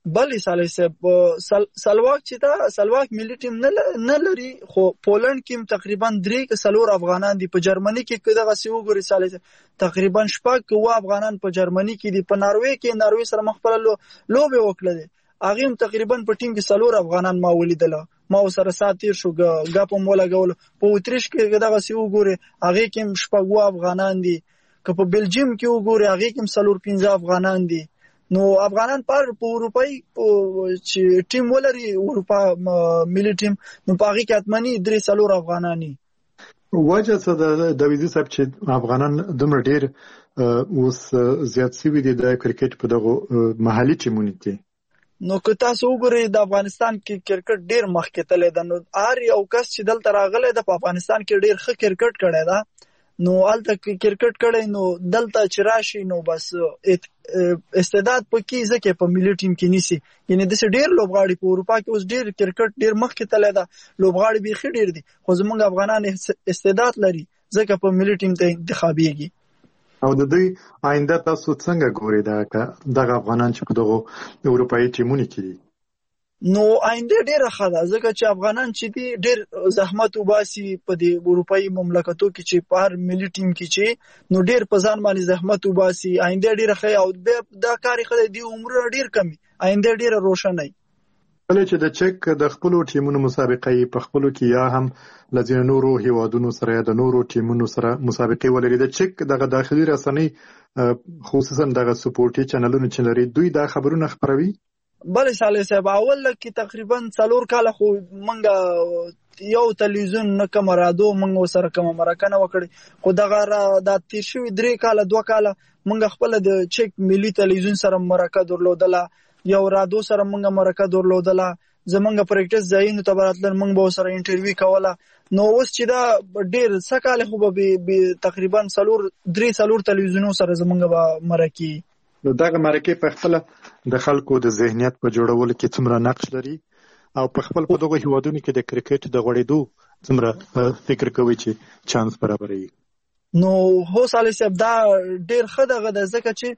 بلې صالح صاحب سلواک چې دا سلواک ملي ټیم نه لري خو پولند کې تقریبا درې که څلور افغانان دي. په جرمني کې دغه سی وګوري صالح صاحب تقریبا شپږ که اووه افغانان په جرمني کې دي. په ناروې کې ناروې سره مخ خپله لوبې وکړلې، هغې هم تقریبا په ټیم کې څلور افغانان ما ولیدله، ما ورسره ساعت تېر شو، ګپ هم ولګولو. په اتریش کې دغسې وګورې هغې کې هم شپږ اووه افغانان دي. که په بلجیم کې وګورې هغې کې هم څلور پنځه افغانان دي. نو افغانان پر په اروپایي چې ټیم ولري، اروپا ملي ټیم، نو په هغې کې حتمني درې څلور افغانان وي. وجه څه ده دویزي صاحب چې افغانان دومره ډېر اوس زیات شوي دي د کرکټ په دغو محلي ټیمونو کې؟ نو که تاسو وګورئ د افغانستان کې کرکټ ډېر مخکې تللی ده. نو هر یو کس چې دلته راغلی ده په افغانستان کې ډېر ښه کرکټ کړی ده، نو هلته کرکټ کړی، نو دلته چې راشي نو بس استعداد پکې ځکه په ملي ټیم کې نیسي. یعنې داسې ډېر لوبغاړي په اروپا کې اوس ډېر کرکټ ډېر مخکې تللی ده، لوبغاړي بیخي ډېر دي، خو زموږ افغانان استعداد لري ځکه په ملي ټیم ته انتخابېږي. او د دوی آینده تاسو څنګه ګورئ دغه افغانان چې په دغو اروپایي ټیمونو کې دي؟ نو آینده ډېره ښه ده ځکه چې افغانان چې دي ډېر زحمت وباسي په دې اروپایي مملکتو کې چې په هر ملي ټیم کې چې نو ډېر په ځان باندې زحمت وباسي. آینده ډېره ښه او بیا دا کار یې ښه دی، دې عمرونه ډېر کمي، آینده ډېره روښانه وي. کله چې د چک د خپلو ټیمونو مسابقه یې په خپلو کې یا هم له ځینو نورو هیوادونو سره یا د نورو ټیمونو سره مسابقې ولري، د چک دغه داخلي رسنۍ خصوصا دغه سپورټي چینلونه چې لري دوی دا خبرونه خپروي؟ بله صالح صاحب، اول کې تقریبا څلور کاله خو موږ یو تلویزیون نه کومه رادیو موږ ورسره کومه مرکه نه وکړې، خو دغه دا تېر شوي درې کاله دوه کاله موږ خپله د چک ملي تلویزیون سره مرکه درلودله، یو رادیو سره موږ مرکه درلودله، زمونږ پریکټس ځایونو ته به راتلل، موږ به ورسره انټرویو کوله. نو اوس چې دا ډېر څه کاله خو به تقریبا څلور درې څلور تلویزیونو سره زمونږ به مرکې. نو دغه مرکې په خپله د خلکو د ذهنیت په جوړولو کې څومره نقش لري او په خپل په دغو هیوادونو کې د کرکټ د غوړېدو څومره فکر کوي چې چانس برابروي؟ نو هو صالح صاحب دا ډېر ښه دغه ده ځکه چې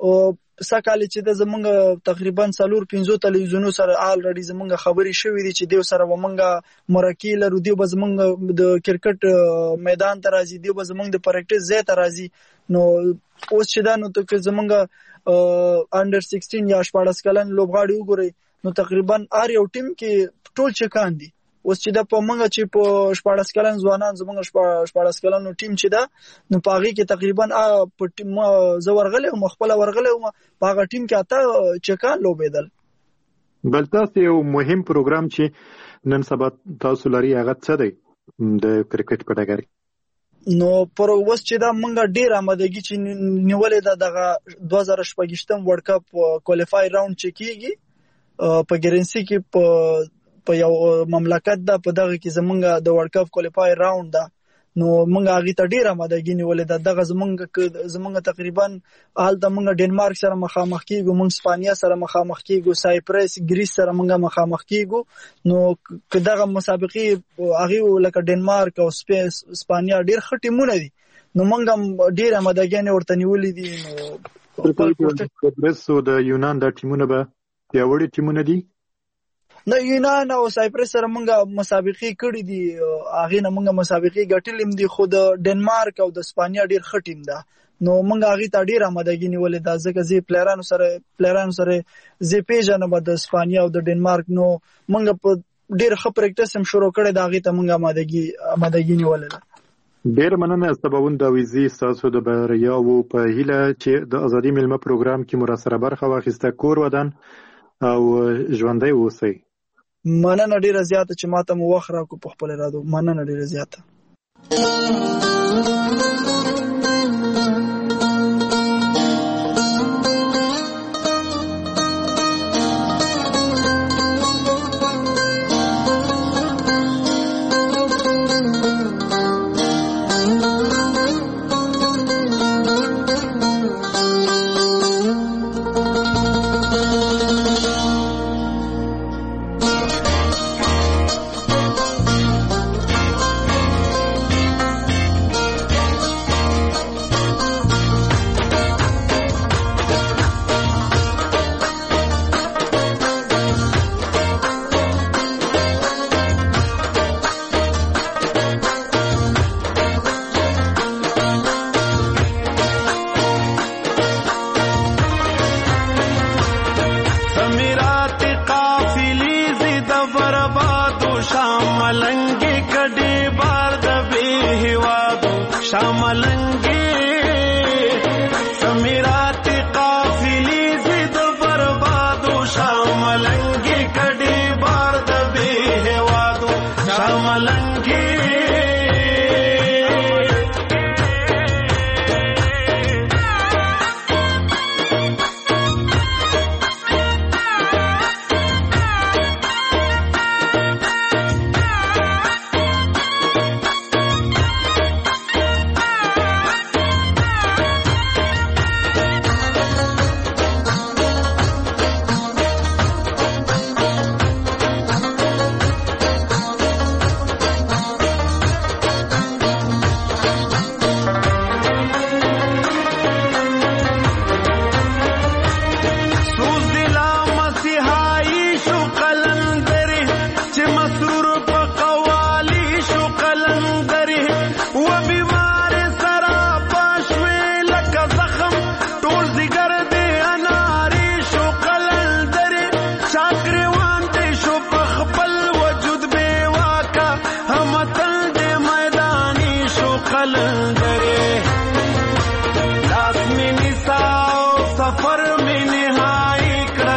سږکال چې د زمونږ تقریبا څلور پنځو تلویزیونو سره آلریډي زمونږ خبرې شوې دي چې دیو سره به مونږ مرکې لرو، دیو به زمونږ د کرکټ میدان ته راځي، دیو به زمونږ د پریکټس ځای ته راځي. نو اوس چې دا نو که زمونږ انډر سکسټین یا شپاړس کلن لوبغاړي وګورئ نو تقریبا هر یو ټیم کې ټول چکان دي. اوس چې دا په موږ چې په شپاړس کلن ځوانان زموږ شپاړس کلنو ټیم چې ده نو په هغې کې تقریبا په ټیم زه ورغلی وم، خپله ورغلی وم، په هغه ټیم کې اته چکان لوبېدل. بل تاسو یو مهم پروګرام چې نن سبا تاسو لري هغه څه دی د کرکټ په ډګر کې؟ نو پر اوس چې دا موږ ډېر آمادګي چې نیولې ده دغه دوه زره شپږویشتم ورلډ کپ کوالیفای راوند چې کېږي په ګرنسي کې په په یو مملکت ده، په دغه کې زمونږ د ورلډ کپ کوالیفای راوند ده. نو موږ هغې ته ډېر آمادګي نیولې ده. دغه زمونږ زمونږ تقریبا هلته موږ ډنمارک سره مخامخ کېږو، موږ سپانیا سره مخامخ کېږو، سایپرس ګریس سره موږ مخامخ کېږو. نو که دغه مسابقې هغې لکه ډنمارک او سپانیا ډېر ښه ټیمونه دي، نو موږ هم ډېر آمادګیانې ورته نیولې دي. نو برس او د یونان دا ټیمونه به پیاوړي ټیمونه دي؟ نه، یونان او سایپرس سره موږ مسابقې کړي دي، هغې نه موږ مسابقې ګټلې هم دي، خو د ډنمارک او د سپانیا ډېر ښه ټیم ده. نو موږ هغې ته ډېر آمادګي نیولې ده ځکه زه پلیرانو سره پلیرانو سره زه پېژنم د سپانیا او د ډنمارک. نو موږ په ډېر ښه پریکټس هم شروع کړی ده، هغې ته موږ آمادګي آمادګي نیولې ده. ډېر مننه سباوون داویزي، ستاسو د بریاوو په هیله چې د ازادي میلمه پروګرام کې مو راسره برخه واخیسته. کور ودان او ژوندی اوسئ. مننه ډیره زیاته چې ماته مو وخت راکړو په خپل رادیو. مننه ډیره زیاته.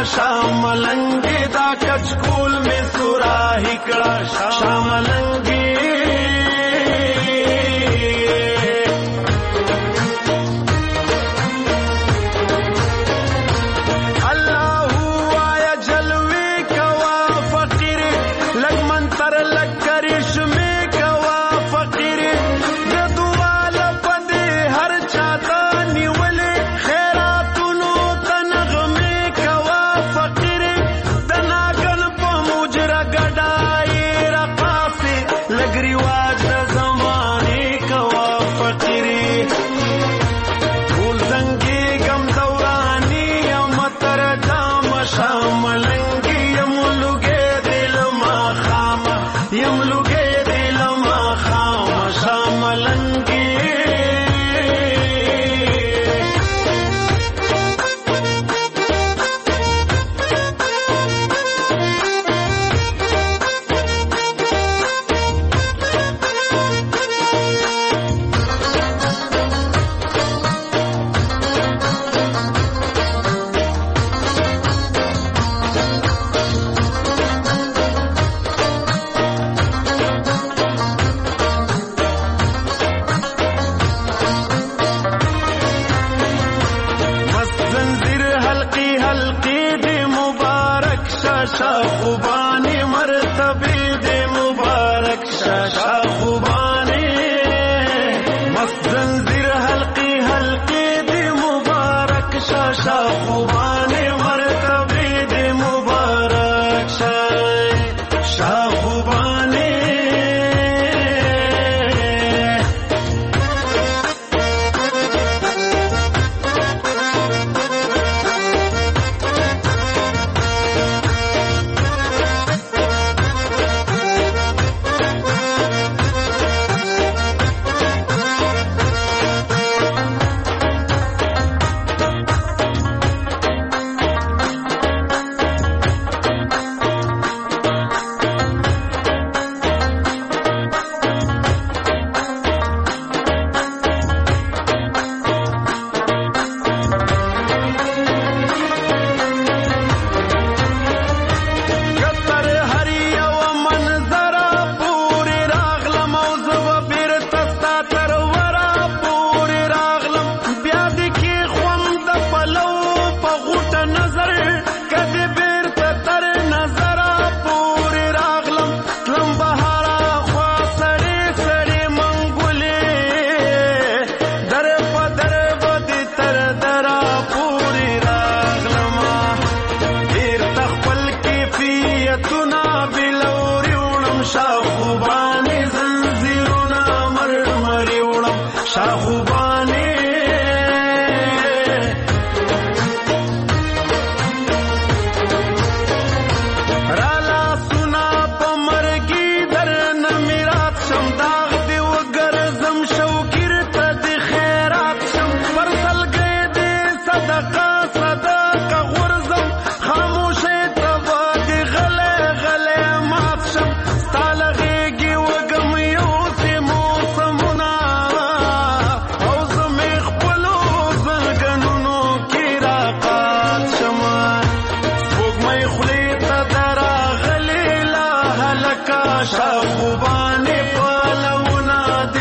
شاملنګي دا کچکول می سوراهی کړه شاملنګي شاخوبانی مرتبی دے مبارک شاخوبانی مست زنجیر حلقی حلقی دے مبارک شاخوبانی مرتبی دے مبارک شاخوبانی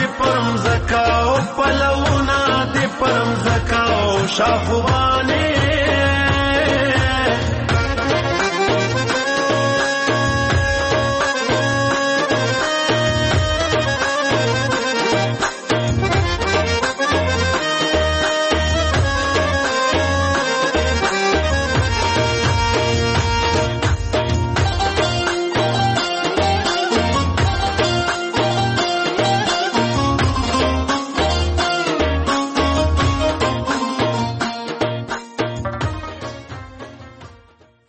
شاخوبانی